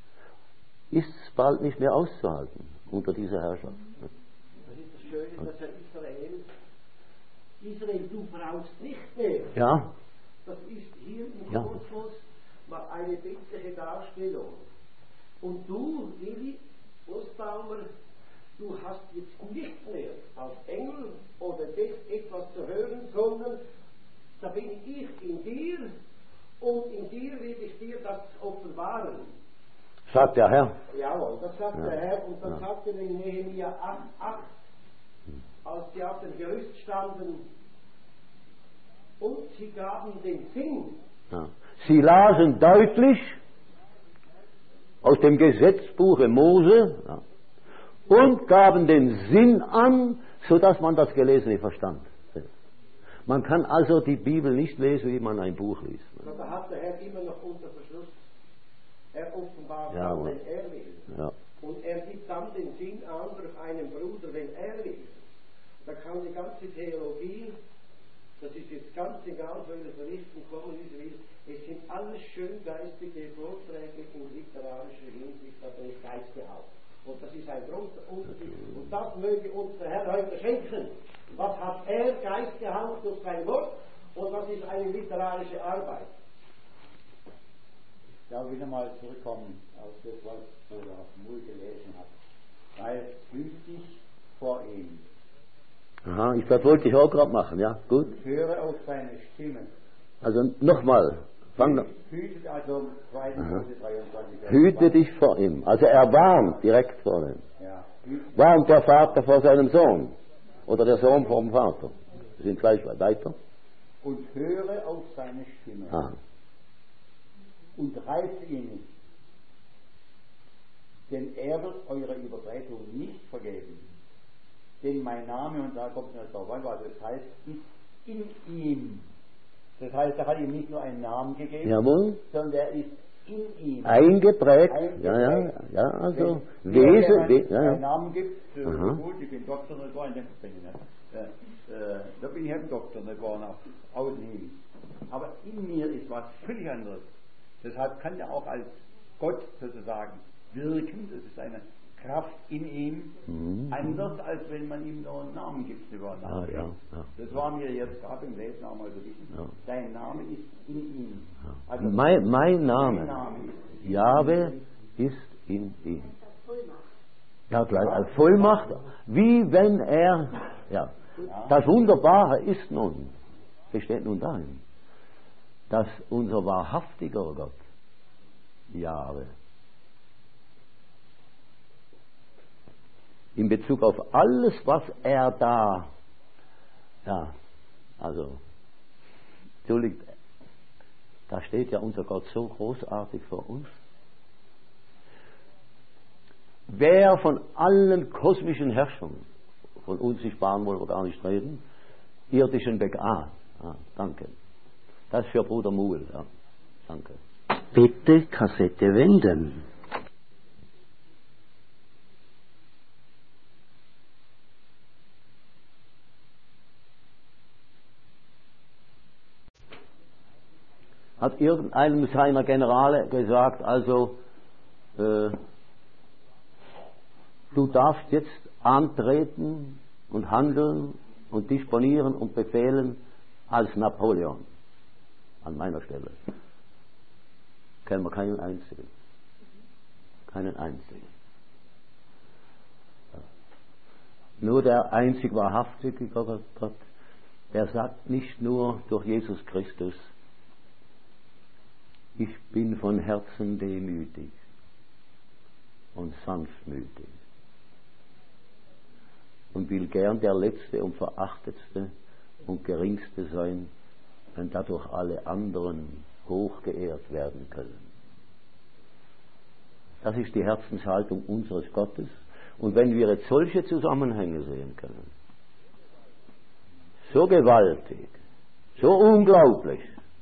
ist es bald nicht mehr auszuhalten unter dieser Herrschaft. Das ist das Schöne, dass er Israel, Israel, du brauchst nicht mehr. Ja. Das ist hier im Ja. Kosmos mal eine bildliche Darstellung. Und du, Lili Nussbaumer, du hast jetzt nicht mehr als Engel oder etwas zu hören, sondern da bin ich in dir und in dir will ich dir das offenbaren. Sagt der Herr. Jawohl, das sagt Ja. der Herr und dann Ja. sagt er in Nehemia acht, acht, als sie auf dem Gerüst standen und sie gaben den Sinn. Ja. Sie lasen deutlich aus dem Gesetzbuche Mose, ja, und gaben den Sinn an, sodass man das Gelesene verstand. Man kann also die Bibel nicht lesen, wie man ein Buch liest. Da hat der Herr immer noch unter Verschluss. Er offenbart Ja, dann, aber- wenn er will. Ja. Und er gibt dann den Sinn an durch einen Bruder, wenn er will. Da kann die ganze Theologie, das ist jetzt ganz egal, welche Richtung kommen wie sie will, es sind alles schön geistige Vorträge in literarischer Hinsicht, aber nicht geistgehaucht. Und das ist ein großer Unterschied. Und das möge uns der Herr heute schenken. Was hat er geistgehaucht durch sein Wort und was ist eine literarische Arbeit? Ja, wieder mal zurückkommen auf das, was Bruder Muhl gelesen hat. Weil hüte dich vor ihm. Aha, ich, das wollte ich auch gerade machen, ja, gut. Und höre auf seine Stimme. Also nochmal, fang Hütet also zweite Mose dreiundzwanzig. Vers hüte zwei. dich vor ihm. Also er warnt direkt vor ihm. Ja, hüte Warnt der Vater vor seinem Sohn. Oder der Sohn vor dem Vater. Wir sind gleich weiter. und höre auf seine Stimme. Ah. Und reiße ihn nicht. Denn er wird eure Übertretung nicht vergeben. Denn mein Name, und da kommt es darauf an, was das heißt, ist in ihm. Das heißt, er hat ihm nicht nur einen Namen gegeben, Jawohl. sondern er ist in ihm. Eingeprägt. Eingeprägt. Ja, ja, ja, also Wenn Wesen. jemand We ja, einen ja. Namen gibt, äh, Aha. gut, ich bin Doktor, nicht wahr, in dem bin ich nicht. Äh, äh, da bin ich ein Doktor, nicht wahr, nach außen hin. Aber in mir ist was völlig anderes. Deshalb kann er auch als Gott sozusagen wirken, das ist eine Kraft in ihm, Mhm. anders als wenn man ihm nur einen Namen gibt. Über einen Namen. Ah, ja, ja. Das war mir jetzt gerade im Lesen auch mal so wichtig. Ja. Dein Name ist in ihm. Ja. Also Mein, mein dein Name, Name ist Jahwe, ist in ihm. Ja, gleich als Vollmacht, wie wenn er, ja. Das Wunderbare ist nun, besteht nun darin, dass unser wahrhaftiger Gott, Jahwe, in Bezug auf alles, was er da, ja, also, Entschuldigt, da steht ja unser Gott so großartig vor uns. Wer von allen kosmischen Herrschern, von unsichtbaren wollen wir gar nicht reden, irdischen Beck, ah, ah, danke. Das ist für Bruder Muhl, ja, danke. Bitte Kassette wenden. Hat irgendeinem seiner Generale gesagt, also, äh, du darfst jetzt antreten und handeln und disponieren und befehlen als Napoleon an meiner Stelle. Kennen wir keinen einzigen. Keinen einzigen. Nur der einzig wahrhaftige Gott, Gott, der sagt nicht nur durch Jesus Christus, ich bin von Herzen demütig und sanftmütig und will gern der Letzte und Verachtetste und Geringste sein, wenn dadurch alle anderen hochgeehrt werden können. Das ist die Herzenshaltung unseres Gottes. Und wenn wir jetzt solche Zusammenhänge sehen können, so gewaltig, so unglaublich,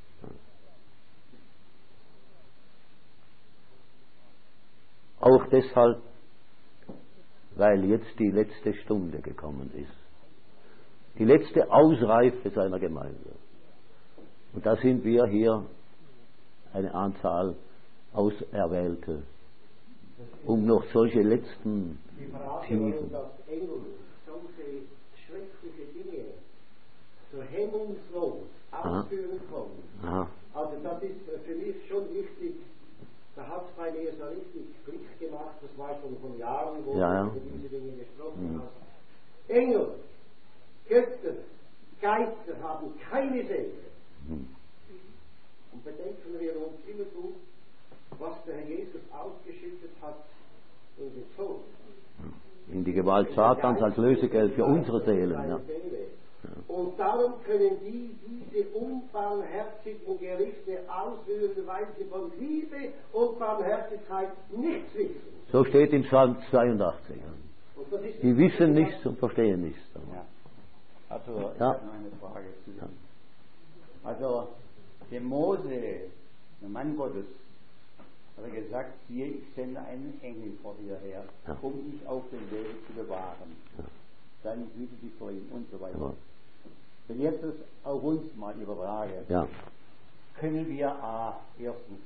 auch deshalb, weil jetzt die letzte Stunde gekommen ist. Die letzte Ausreife seiner Gemeinde. Und da sind wir hier eine Anzahl Auserwählte, um noch solche letzten Die Frage, Tiefen. warum das Engel solche schreckliche Dinge so hemmungslos ausführen konnten. Aha. Also das ist für mich schon wichtig. Da hat es bei mir so richtig Klick gemacht, das war schon von Jahren, wo Ja, ja. du über diese Dinge gesprochen Mhm. hast. Engel, Götter, Geister haben keine Seele. Mhm. Und bedenken wir uns immer gut, was der Herr Jesus ausgeschüttet hat in den Tod. In die Gewalt Satans als Lösegeld für unsere Seelen. Ja. Und darum können die diese unbarmherzigen Gerichte ausüben, weil sie von Liebe und Barmherzigkeit nichts wissen. So steht in Psalm zweiundachtzig. Und das ist Die wissen nichts und verstehen nichts. Ja. Also, ich Ja. habe noch eine Frage zu Ihnen. Also, dem Mose, der Mann Gottes, hat er gesagt, siehe, ich sende einen Engel vor dir her, Ja. um dich auf dem Weg zu bewahren. Ja. Dann hüte dich vor ihm und so weiter. Ja. Wenn ich jetzt das auf uns mal übertrage, Ja. können wir A, erstens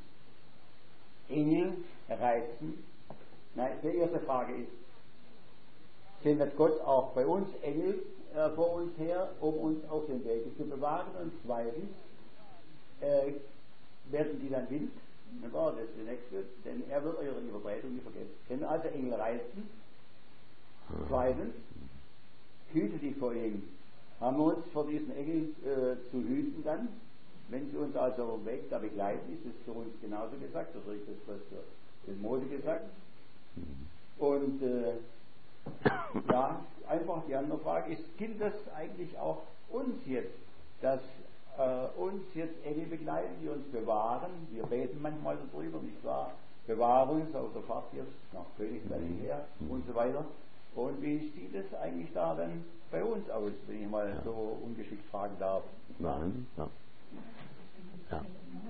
Engel reizen. Nein, die erste Frage ist, sendet Gott auch bei uns Engel äh, vor uns her, um uns auf den Weg zu bewahren? Und zweitens, äh, werden die dann wild? Dann war das der nächste, denn er wird eure Übertretung nicht vergessen. Können also Engel reizen? Zweitens, hüte dich vor ihm. Haben wir uns vor diesen Engeln äh, zu hüten dann? Wenn sie uns also auf dem Weg da begleiten, ist es für uns genauso gesagt, das ist das, was für den Mose gesagt. Und äh, ja, einfach die andere Frage ist, gilt das eigentlich auch uns jetzt, dass äh, uns jetzt Engel begleiten, die uns bewahren? Wir beten manchmal darüber, nicht wahr? Bewahr uns auf der Fahrt jetzt nach Königreich her und so weiter. Und wie sieht es eigentlich da dann bei uns aus, wenn ich mal so ungeschickt fragen darf? Nein. Ja. Ja.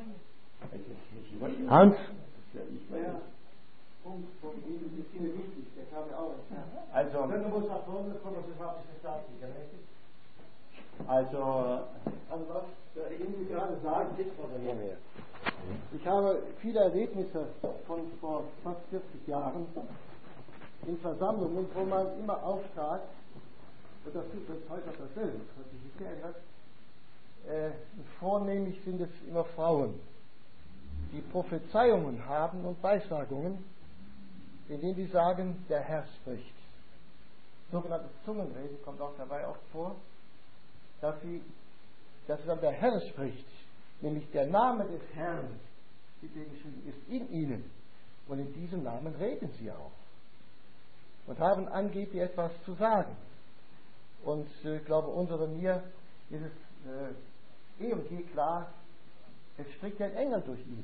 Ich- Hans? der Punkt von Ihnen ist ziemlich wichtig, der kam ja auch. Also, Wenn du musst nach vorne kommen, das ist überhaupt nicht verstanden, richtig? also, Also was der Ihnen gerade sagt, ist von der Nähe. Ich habe viele Erlebnisse von vor fast vierzig Jahren in Versammlungen, wo man immer auftrat, und das tut uns heute auch dasselbe, das hat sich nicht geändert, äh, vornehmlich sind es immer Frauen, die Prophezeiungen haben und Weissagungen, in denen die sagen, der Herr spricht. Sogenanntes Zungenreden kommt auch dabei oft vor, dass sie, dass dann der Herr spricht, nämlich der Name des Herrn, die geschrieben ist in ihnen. Und in diesem Namen reden sie auch. Und haben angeblich etwas zu sagen. Und ich äh, glaube, unsere mir ist es äh, eh und je klar, es spricht ja ein Engel durch ihn.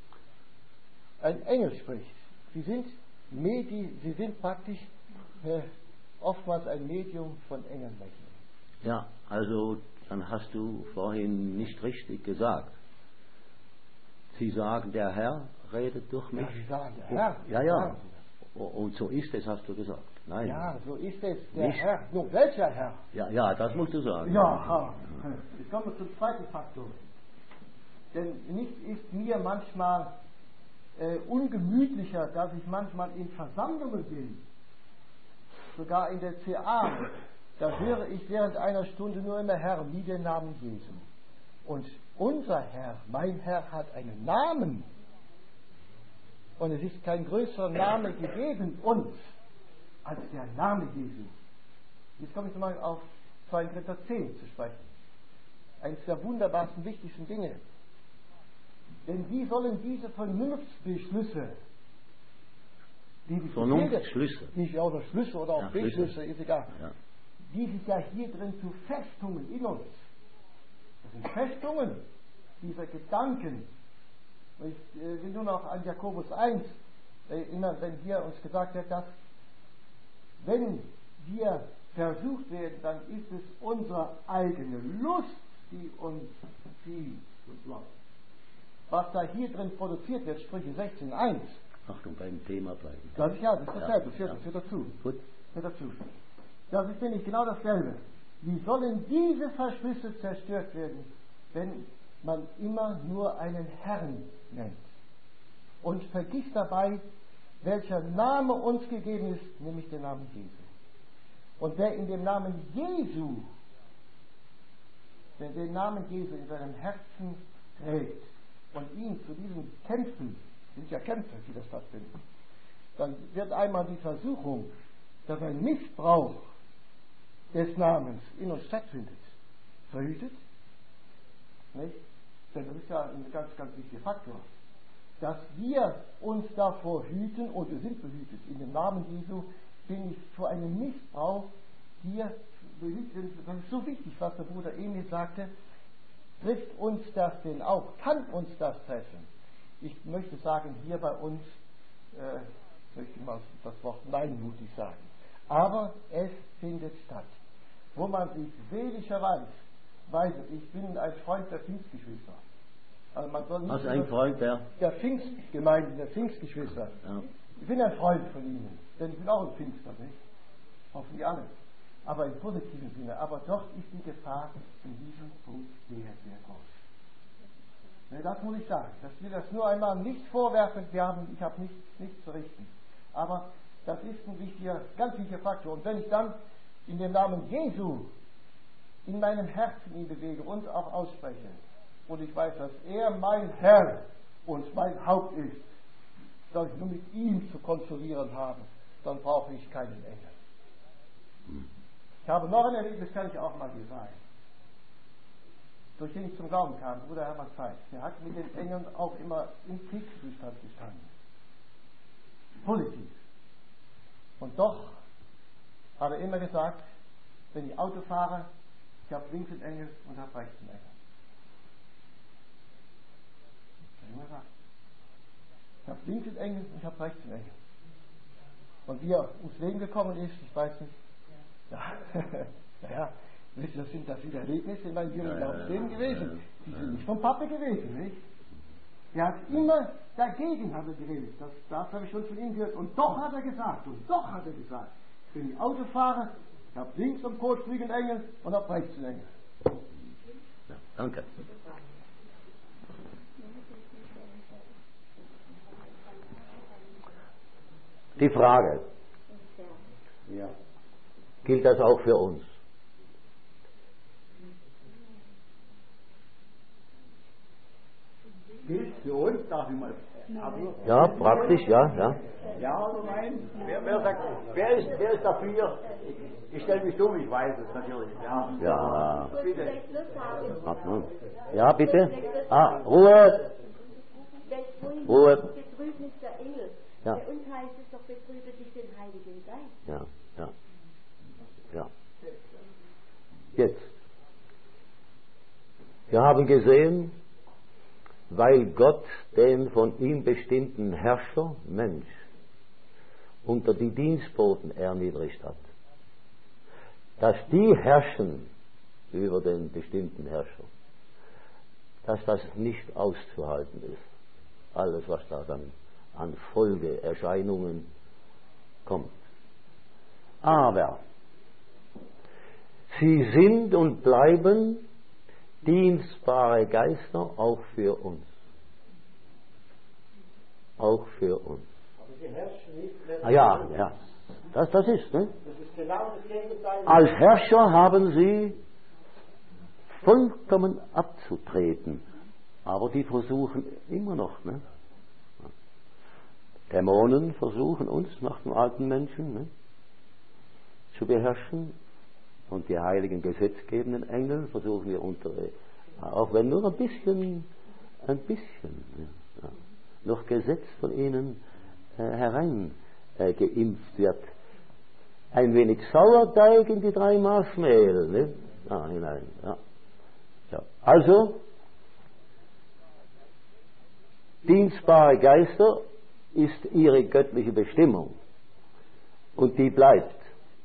Ein Engel spricht. Sie sind, Medi, sie sind praktisch äh, oftmals ein Medium von Engeln. Ja, also dann hast du vorhin nicht richtig gesagt. Sie sagen, der Herr redet durch mich. Ja, sie sagen, der Herr. Ja, ja. Und so ist es, hast du gesagt. Nein. Ja, so ist es, der Nicht. Herr. Nun, welcher Herr? Ja, ja, das musst du sagen. Ja, ich komme zum zweiten Faktor. Denn nicht ist mir manchmal äh, ungemütlicher, dass ich manchmal in Versammlungen bin, sogar in der C A, da höre ich während einer Stunde nur immer Herr, nie den Namen Jesu. Und unser Herr, mein Herr, hat einen Namen. Und es ist kein größerer Name gegeben uns als der Name Jesu. Jetzt komme ich nochmal auf zwei Korinther zehn zu sprechen. Eines der wunderbarsten, wichtigsten Dinge. Denn wie sollen diese Vernunftsbeschlüsse, die sich Vernunftsschlüsse. nicht oder Schlüsse oder auch Ja, Beschlüsse, Schlüsse. ist egal, Ja. die sich ja hier drin zu Festungen in uns, das sind Festungen dieser Gedanken. Und ich äh, will nur noch an Jakobus eins erinnern, wenn hier uns gesagt wird, dass wenn wir versucht werden, dann ist es unsere eigene Lust, die uns zieht. Was da hier drin produziert wird, Sprüche sechzehn eins. Achtung, beim Thema bleiben. Das ist ja, das ist dasselbe, Ja, führt, ja. führt dazu. Gut. Führt dazu. Das ist nämlich genau dasselbe. Wie sollen diese Verschlüsse zerstört werden, wenn man immer nur einen Herrn nennt? Und vergisst dabei welcher Name uns gegeben ist, nämlich der Name Jesu. Und wer in dem Namen Jesu, wer den Namen Jesu in seinem Herzen trägt und ihn zu diesen Kämpfen, sind ja Kämpfe, die das stattfinden, dann wird einmal die Versuchung, dass ein Missbrauch des Namens in uns stattfindet, verhütet. Nicht? Denn das ist ja ein ganz, ganz wichtiger Faktor. Dass wir uns davor hüten, und wir sind behütet, in dem Namen Jesu, bin ich vor einem Missbrauch hier behütet. Das ist so wichtig, was der Bruder Emil sagte. Trifft uns das denn auch? Kann uns das treffen? Ich möchte sagen, hier bei uns, äh, möchte ich mal das Wort nein mutig sagen. Aber es findet statt. Wo man sich seelischerweise weiß, ich bin ein Freund der Pfingstgeschwister. Also man soll nicht Was ein Freund der? Der Pfingstgemeinde, der Pfingstgeschwister. Ja. Ich bin ein Freund von ihnen, denn ich bin auch ein Pfingster, nicht? Hoffen die alle. Aber im positiven Sinne. Aber doch ist die Gefahr in diesem Punkt sehr, sehr groß. Ne, das muss ich sagen. Das will das nur einmal nicht vorwerfen. Wir haben, ich habe nichts, nichts zu richten. Aber das ist ein wichtiger, ganz wichtiger Faktor. Und wenn ich dann in dem Namen Jesu in meinem Herzen ihn bewege und auch ausspreche, und ich weiß, dass er mein Herr und mein Haupt ist, dass ich nur mit ihm zu konferieren habe, dann brauche ich keinen Engel. Ich habe noch ein Erlebnis, kann ich auch mal hier sagen, durch den ich zum Glauben kam, Bruder Hermann Zeitz. Der hat mit den Engeln auch immer im Kriegszustand gestanden. Positiv. Und doch hat er immer gesagt, wenn ich Auto fahre, ich habe links einen Engel und habe rechts einen Engel. Ich habe links einen Engel und ich habe rechts einen Engel. Und wie er ins Leben gekommen ist, ich weiß nicht. Ja, naja, das sind, das sind Erlebnisse in meinem jungen Glaubensleben gewesen. Die sind nicht vom Papa gewesen, nicht? Er hat immer dagegen hat er geredet. Das, das habe ich schon von ihm gehört. Und doch hat er gesagt, und doch hat er gesagt, wenn ich Auto fahre, ich habe links am Kotflügel einen Engel und habe rechts einen Engel. Ja, danke. Die Frage, Ja. gilt das auch für uns? Gilt für uns, darf ich mal. Also, Ja, praktisch, ja, ja. ja oder nein? Wer, wer, sagt, wer, ist, wer ist dafür? Ich, ich stelle mich dumm, ich weiß es natürlich. Ja. Ja. Bitte. Absolut. Ja, bitte. Ah, Ruhe. Ruhe. Betrübnis der Engel. Ja. Bei uns heißt es doch, betrübe dich den Heiligen Geist. Ja, ja. Ja. Jetzt. Wir haben gesehen, weil Gott den von ihm bestimmten Herrscher, Mensch, unter die Dienstboten erniedrigt hat, dass die herrschen über den bestimmten Herrscher, dass das nicht auszuhalten ist. Alles, was da dann an Folgeerscheinungen kommt. Aber sie sind und bleiben dienstbare Geister auch für uns. Auch für uns. Aber sie herrschen nicht. Ah, ja, ja. Das, das ist, ne? Das ist genau das Gegenteil. Als Herrscher haben sie vollkommen abzutreten. Aber die versuchen immer noch, ne? Dämonen versuchen uns nach dem alten Menschen, ne, zu beherrschen. Und die heiligen gesetzgebenden Engel versuchen wir unter, auch wenn nur ein bisschen, ein bisschen, ja, noch Gesetz von ihnen äh, herein äh, geimpft wird. Ein wenig Sauerteig in die drei Maß Mehl, ne? Ah, hinein, ja. Ja. Also, dienstbare Geister ist ihre göttliche Bestimmung. Und die bleibt.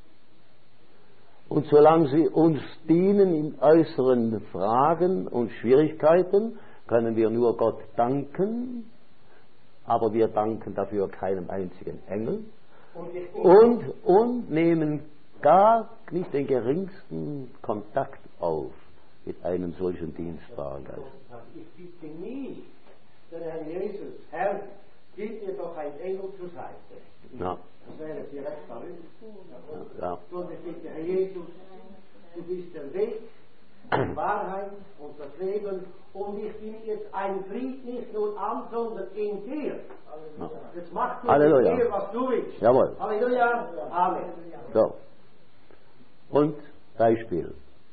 Und solange sie uns dienen in äußeren Fragen und Schwierigkeiten, können wir nur Gott danken, aber wir danken dafür keinem einzigen Engel und, und nehmen gar nicht den geringsten Kontakt auf mit einem solchen dienstbaren Geist. Ich bitte nicht den Herrn Jesus, Herr, gib mir doch ein Engel zur Seite. Ja. Das wäre direkt darüber. Ja. Sondern steht der Herr Jesus, du bist der Weg, die Wahrheit und das Leben, und ich bin jetzt ein Fried nicht nur an, sondern in dir. Ja. Jetzt mach du Halleluja. mit dir, was du willst. Jawohl. Halleluja. Amen. So. Und Beispiel.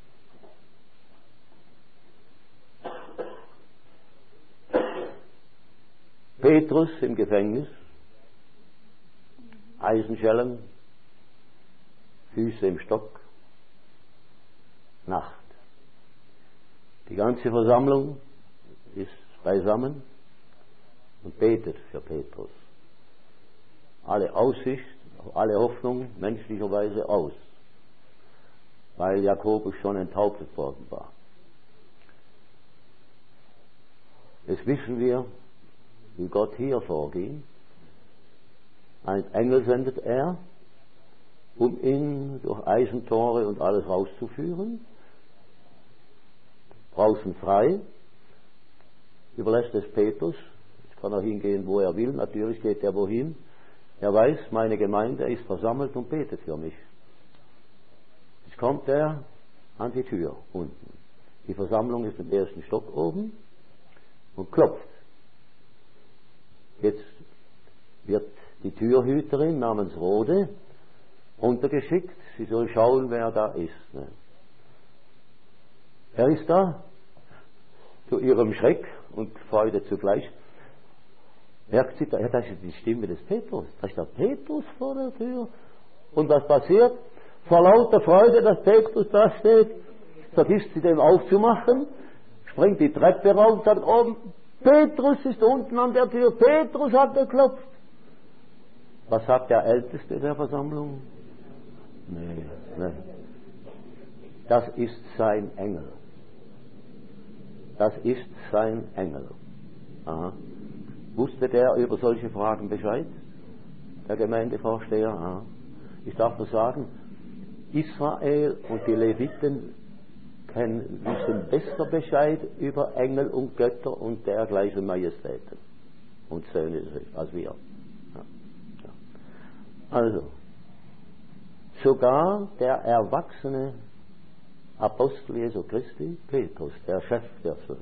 Petrus im Gefängnis, Eisenschellen, Füße im Stock, Nacht. Die ganze Versammlung ist beisammen und betet für Petrus. Alle Aussicht, alle Hoffnung menschlicherweise aus, weil Jakobus schon enthauptet worden war. Das wissen wir, wie Gott hier vorging. Ein Engel sendet er, um ihn durch Eisentore und alles rauszuführen. Draußen frei, überlässt es Petrus. Jetzt kann er hingehen, wo er will. Natürlich geht er wohin. Er weiß, meine Gemeinde ist versammelt und betet für mich. Jetzt kommt er an die Tür unten. Die Versammlung ist im ersten Stock oben und klopft. Jetzt wird die Türhüterin namens Rode untergeschickt. Sie soll schauen, wer da ist. Ne? Er ist da, zu ihrem Schreck und Freude zugleich. Merkt sie, da, ja, das ist die Stimme des Petrus. Da ist der Petrus vor der Tür. Und was passiert? Vor lauter Freude, dass Petrus da steht, vergisst sie dem aufzumachen, springt die Treppe rauf und sagt oben, Petrus ist unten an der Tür, Petrus hat geklopft. Was sagt der Älteste der Versammlung? Nee, nee. Das ist sein Engel. Das ist sein Engel. Aha. Wusste der über solche Fragen Bescheid? Der Gemeindevorsteher? Aha. Ich darf nur sagen, Israel und die Leviten kennen, wissen besser Bescheid über Engel und Götter und dergleichen Majestäten und Söhne als wir. Ja. Ja. Also, sogar der erwachsene Apostel Jesu Christi, Petrus, der Chef der Zwölf,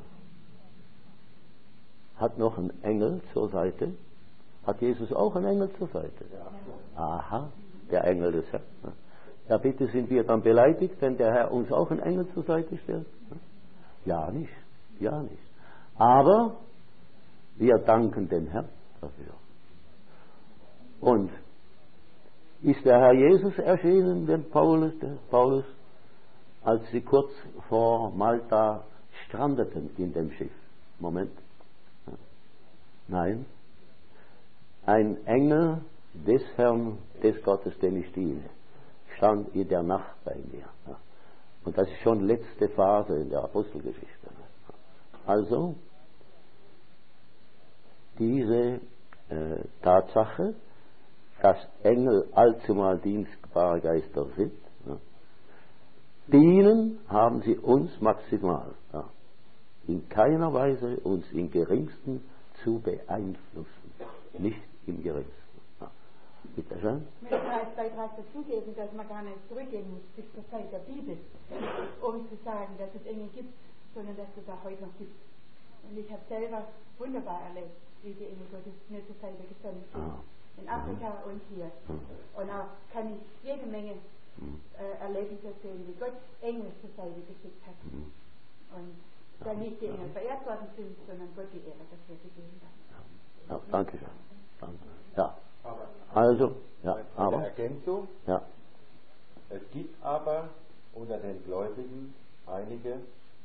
hat noch einen Engel zur Seite. Hat Jesus auch einen Engel zur Seite? Aha, der Engel des Herrn. Ja, bitte, sind wir dann beleidigt, wenn der Herr uns auch einen Engel zur Seite stellt? Ja, nicht. Ja, nicht. Aber wir danken dem Herrn dafür. Und ist der Herr Jesus erschienen, dem Paulus, der Paulus, als sie kurz vor Malta strandeten in dem Schiff? Moment. Nein. Ein Engel des Herrn, des Gottes, dem ich diene, stand in der Nacht bei mir. Und das ist schon letzte Phase in der Apostelgeschichte. Also, diese äh, Tatsache, dass Engel allzumal dienstbare Geister sind, ja, dienen haben sie uns maximal, ja, in keiner Weise uns im geringsten zu beeinflussen. Nicht im geringsten. Ja. Bitte schön. Ich möchte als Beitrag dazugeben, dass man gar nicht zurückgehen muss bis zur Zeit der Bibel, um zu sagen, dass es Engel gibt, sondern dass es auch heute noch gibt. Und ich habe selber wunderbar erlebt, wie die Engel Gottes mir zur Seite gestanden sind. Ah. In Afrika mhm. und hier. Mhm. Und auch kann ich jede Menge mhm. äh, Erlebnisse erzählen, wie Gott Engel zur Seite geschickt hat. Mhm. Und da nicht die Engel verehrt worden sind, sondern Gott die Ehre dafür gegeben hat. Ja, danke schön. Danke. Ja. Also, ja, aber. Eine Ergänzung. Ja. Es gibt aber unter den Gläubigen einige,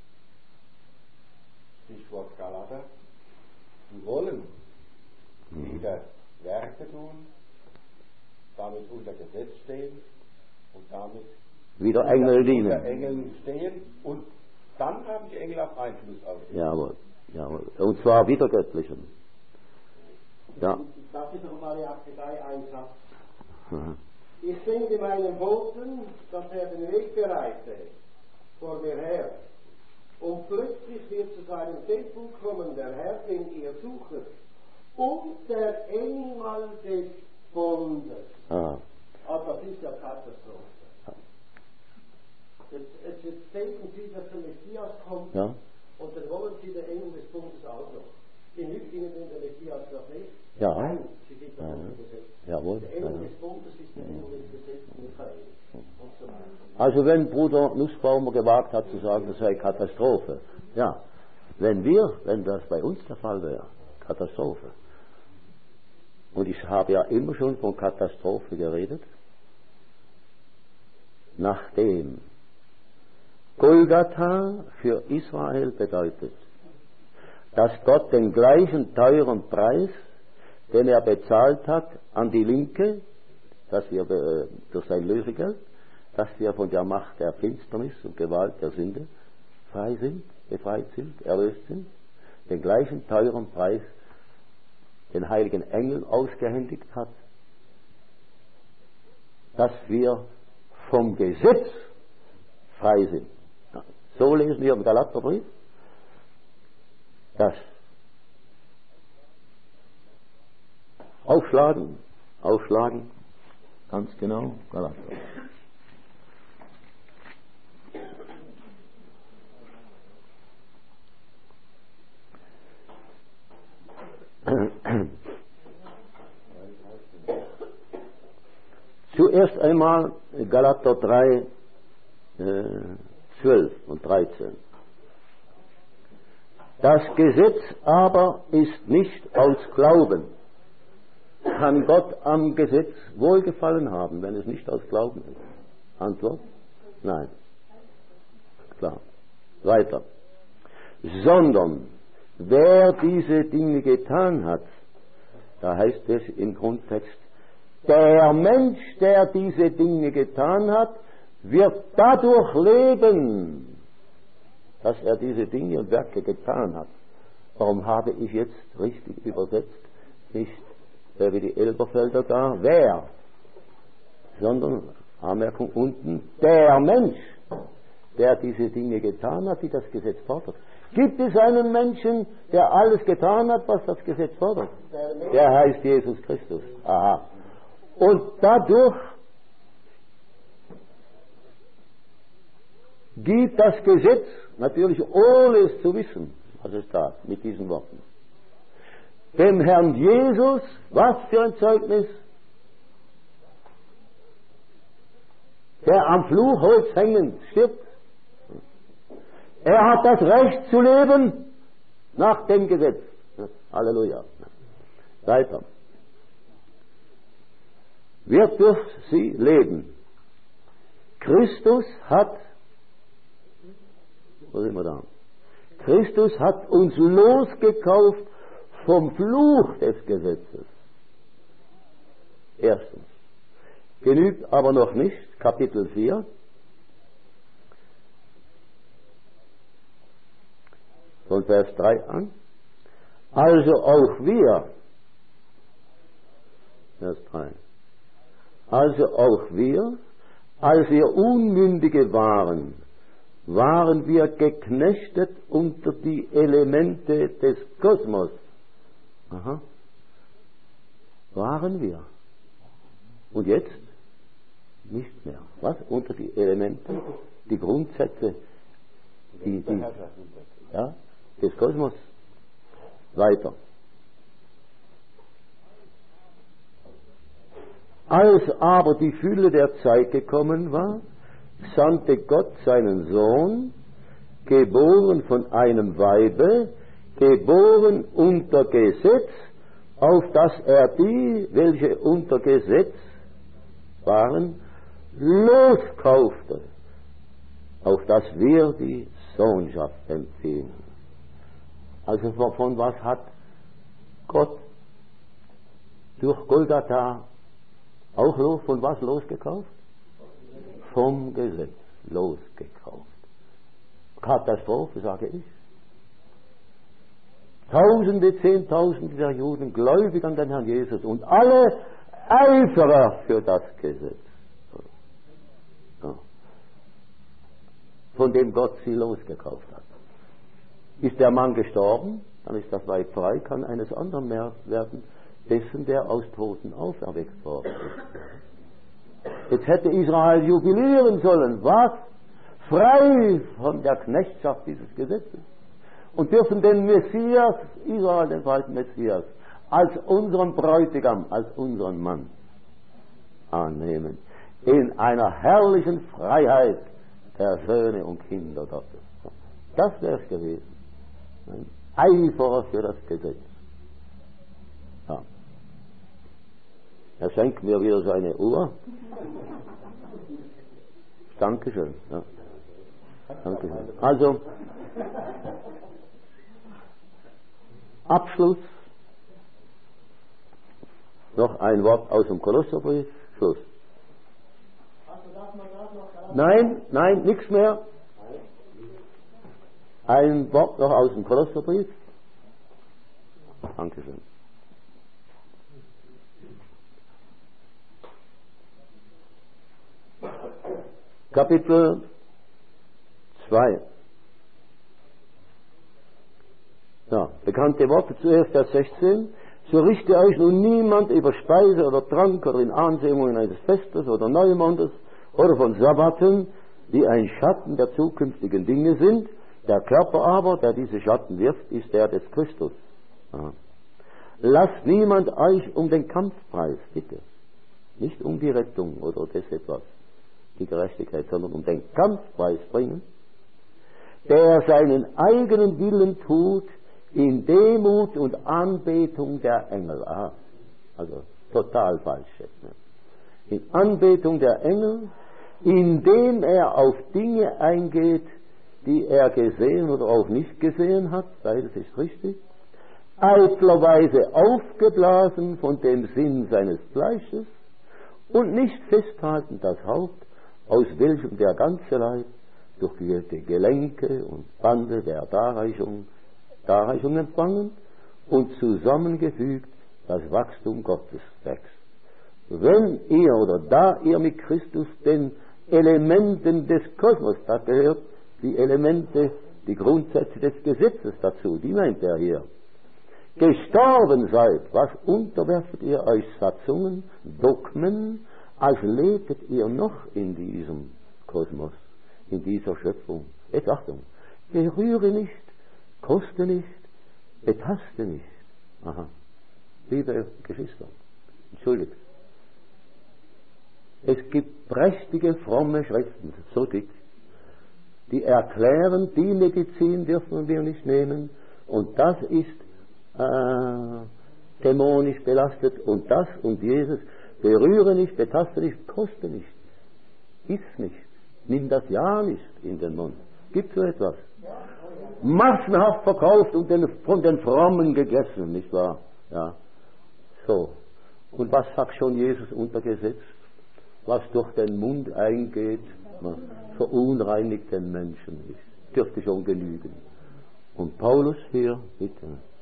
Stichwort Galater, die wollen Mhm. wieder Werke tun, damit unter Gesetz stehen und damit wieder Engel dienen. Unter Engeln stehen und dann haben die Engel auch Einfluss auf sie. Jawohl, jawohl. Und zwar wieder göttlichen. Ja. Das ist noch Malachi drei Einsatz. Mhm. Ich sende meinen Boten, dass er den Weg bereite vor mir her. Und plötzlich wird zu seinem Tempel kommen der Herr, den ihr sucht. und der Engel des Bundes. Ah. Aber das ist ja Katastrophe. Jetzt, jetzt, jetzt denken Sie, dass der Messias kommt, Ja. und dann wollen Sie den Engel des Bundes auch noch. Genügt Ihnen denn der Messias noch nicht? Ja. Nein, Sie sind Ja. davon gesetzt. Jawohl. Der Engel Ja. des Bundes ist der Engel des gesetzten Michael. Und so weiter. Also wenn Bruder Nussbaumer gewagt hat zu sagen, das sei Katastrophe, ja, wenn wir, wenn das bei uns der Fall wäre, Katastrophe. Und ich habe ja immer schon von Katastrophe geredet, nachdem Golgatha für Israel bedeutet, dass Gott den gleichen teuren Preis, den er bezahlt hat, an die Linke, dass wir äh, durch sein Lösegeld, dass wir von der Macht der Finsternis und Gewalt der Sünde frei sind, befreit sind, erlöst sind, den gleichen teuren Preis den heiligen Engeln ausgehändigt hat, dass wir vom Gesetz frei sind. So lesen wir im Galaterbrief, das Aufschlagen, Aufschlagen, ganz genau, Galater. Zuerst einmal Galater drei, äh, zwölf und dreizehn. Das Gesetz aber ist nicht aus Glauben. Kann Gott am Gesetz wohlgefallen haben, wenn es nicht aus Glauben ist? Antwort? Nein. Klar. Weiter. Sondern wer diese Dinge getan hat, da heißt es im Grundtext, der Mensch, der diese Dinge getan hat, wird dadurch leben, dass er diese Dinge und Werke getan hat. Warum habe ich jetzt richtig übersetzt, nicht äh, wie die Elberfelder da, wer, sondern, Anmerkung unten, der Mensch, der diese Dinge getan hat, die das Gesetz fordert. Gibt es einen Menschen, der alles getan hat, was das Gesetz fordert? Der heißt Jesus Christus. Aha. Und dadurch gibt das Gesetz, natürlich ohne es zu wissen, was es tat, mit diesen Worten, dem Herrn Jesus, was für ein Zeugnis, der am Fluchholz hängend stirbt. Er hat das Recht zu leben nach dem Gesetz. Halleluja. Weiter. Wird durch sie leben. Christus hat, wo sind wir da? Christus hat uns losgekauft vom Fluch des Gesetzes. Erstens. Genügt aber noch nicht, Kapitel vier. Von Vers drei an. Also auch wir, Vers drei, also auch wir, als wir Unmündige waren, waren wir geknechtet unter die Elemente des Kosmos. Aha. Waren wir. Und jetzt? Nicht mehr. Was? Unter die Elemente, die Grundsätze, die, die, ja, des Kosmos. Weiter. Als aber die Fülle der Zeit gekommen war, sandte Gott seinen Sohn, geboren von einem Weibe, geboren unter Gesetz, auf dass er die, welche unter Gesetz waren, loskaufte, auf dass wir die Sohnschaft empfingen. Also von was hat Gott durch Golgatha auch los, von was losgekauft? Vom Gesetz losgekauft. Katastrophe, sage ich. Tausende, Zehntausende der Juden gläubig an den Herrn Jesus und alle Eiferer für das Gesetz, ja, von dem Gott sie losgekauft hat. Ist der Mann gestorben? dann ist das Weib frei, kann eines anderen mehr werden, dessen der aus Toten auferweckt worden ist. Jetzt hätte Israel jubilieren sollen. Was? Frei von der Knechtschaft dieses Gesetzes. Und dürfen den Messias, Israel, den zweiten Messias, als unseren Bräutigam, als unseren Mann annehmen. In einer herrlichen Freiheit der Söhne und Kinder Gottes. Das wäre es gewesen. Ein Eifer für das Gesetz. Ja. Er schenkt mir wieder seine Uhr. Dankeschön. Ja. Dankeschön. Also, Abschluss. Noch ein Wort aus dem Kolosserbrief. Schluss. Nein, nein, nichts mehr. Ein Wort noch aus dem Kolosserbrief. Dankeschön. Kapitel zwei. Ja, bekannte Worte, zuerst Vers sechzehn. So richte euch nun niemand über Speise oder Trank oder in Ansehungen eines Festes oder Neumondes oder von Sabbaten, die ein Schatten der zukünftigen Dinge sind. Der Körper aber, der diese Schatten wirft, ist der des Christus. Aha. Lasst niemand euch um den Kampfpreis, bitte. Nicht um die Rettung oder das etwas, die Gerechtigkeit, sondern um den Kampfpreis bringen, der seinen eigenen Willen tut in Demut und Anbetung der Engel. Aha. Also total falsch jetzt. Ne? In Anbetung der Engel, indem er auf Dinge eingeht, die er gesehen oder auch nicht gesehen hat, beides ist richtig, eitlerweise aufgeblasen von dem Sinn seines Fleisches und nicht festhalten das Haupt, aus welchem der ganze Leib durch die Gelenke und Bande der Darreichung, Darreichung empfangen und zusammengefügt das Wachstum Gottes wächst. Wenn ihr oder da ihr mit Christus den Elementen des Kosmos, da gehört die Elemente, die Grundsätze des Gesetzes dazu, die meint er hier, gestorben seid, was unterwerfet ihr euch Satzungen, Dogmen, als lebtet ihr noch in diesem Kosmos, in dieser Schöpfung. Jetzt Achtung, berühre nicht, koste nicht, betaste nicht. Aha, liebe Geschwister, entschuldigt. Es gibt prächtige, fromme Schriften, so dick, die erklären, die Medizin dürfen wir nicht nehmen und das ist äh, dämonisch belastet und das und dieses. Berühre nicht, betaste nicht, koste nicht, iss nicht, nimm das ja nicht in den Mund. Gibt so etwas? Massenhaft verkauft und den, von den Frommen gegessen, nicht wahr? Ja. So. Und was sagt schon Jesus unter Gesetz? Was durch den Mund eingeht, verunreinigt den Menschen ist. Dürfte schon genügen. Und Paulus hier, bitte.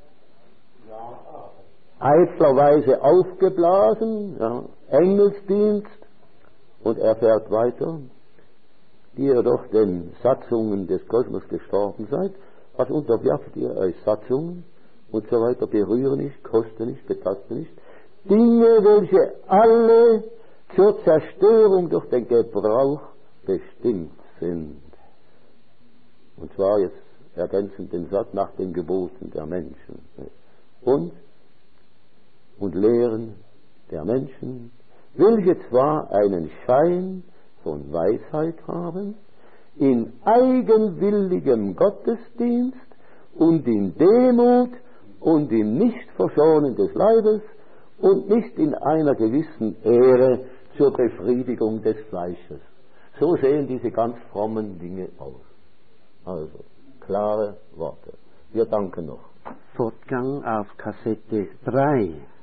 Eitlerweise aufgeblasen, ja, Engelsdienst, und er fährt weiter, die ihr doch den Satzungen des Kosmos gestorben seid, was unterwerft ihr euch Satzungen und so weiter, berühre nicht, koste nicht, betaste nicht, Dinge, welche alle zur Zerstörung durch den Gebrauch bestimmt sind. Und zwar jetzt ergänzend den Satz nach den Geboten der Menschen. Und, und Lehren der Menschen, welche zwar einen Schein von Weisheit haben, in eigenwilligem Gottesdienst und in Demut und im Nichtverschonen des Leibes und nicht in einer gewissen Ehre zur Befriedigung des Fleisches. So sehen diese ganz frommen Dinge aus. Also, klare Worte. Wir danken noch. Fortgang auf Kassette drei.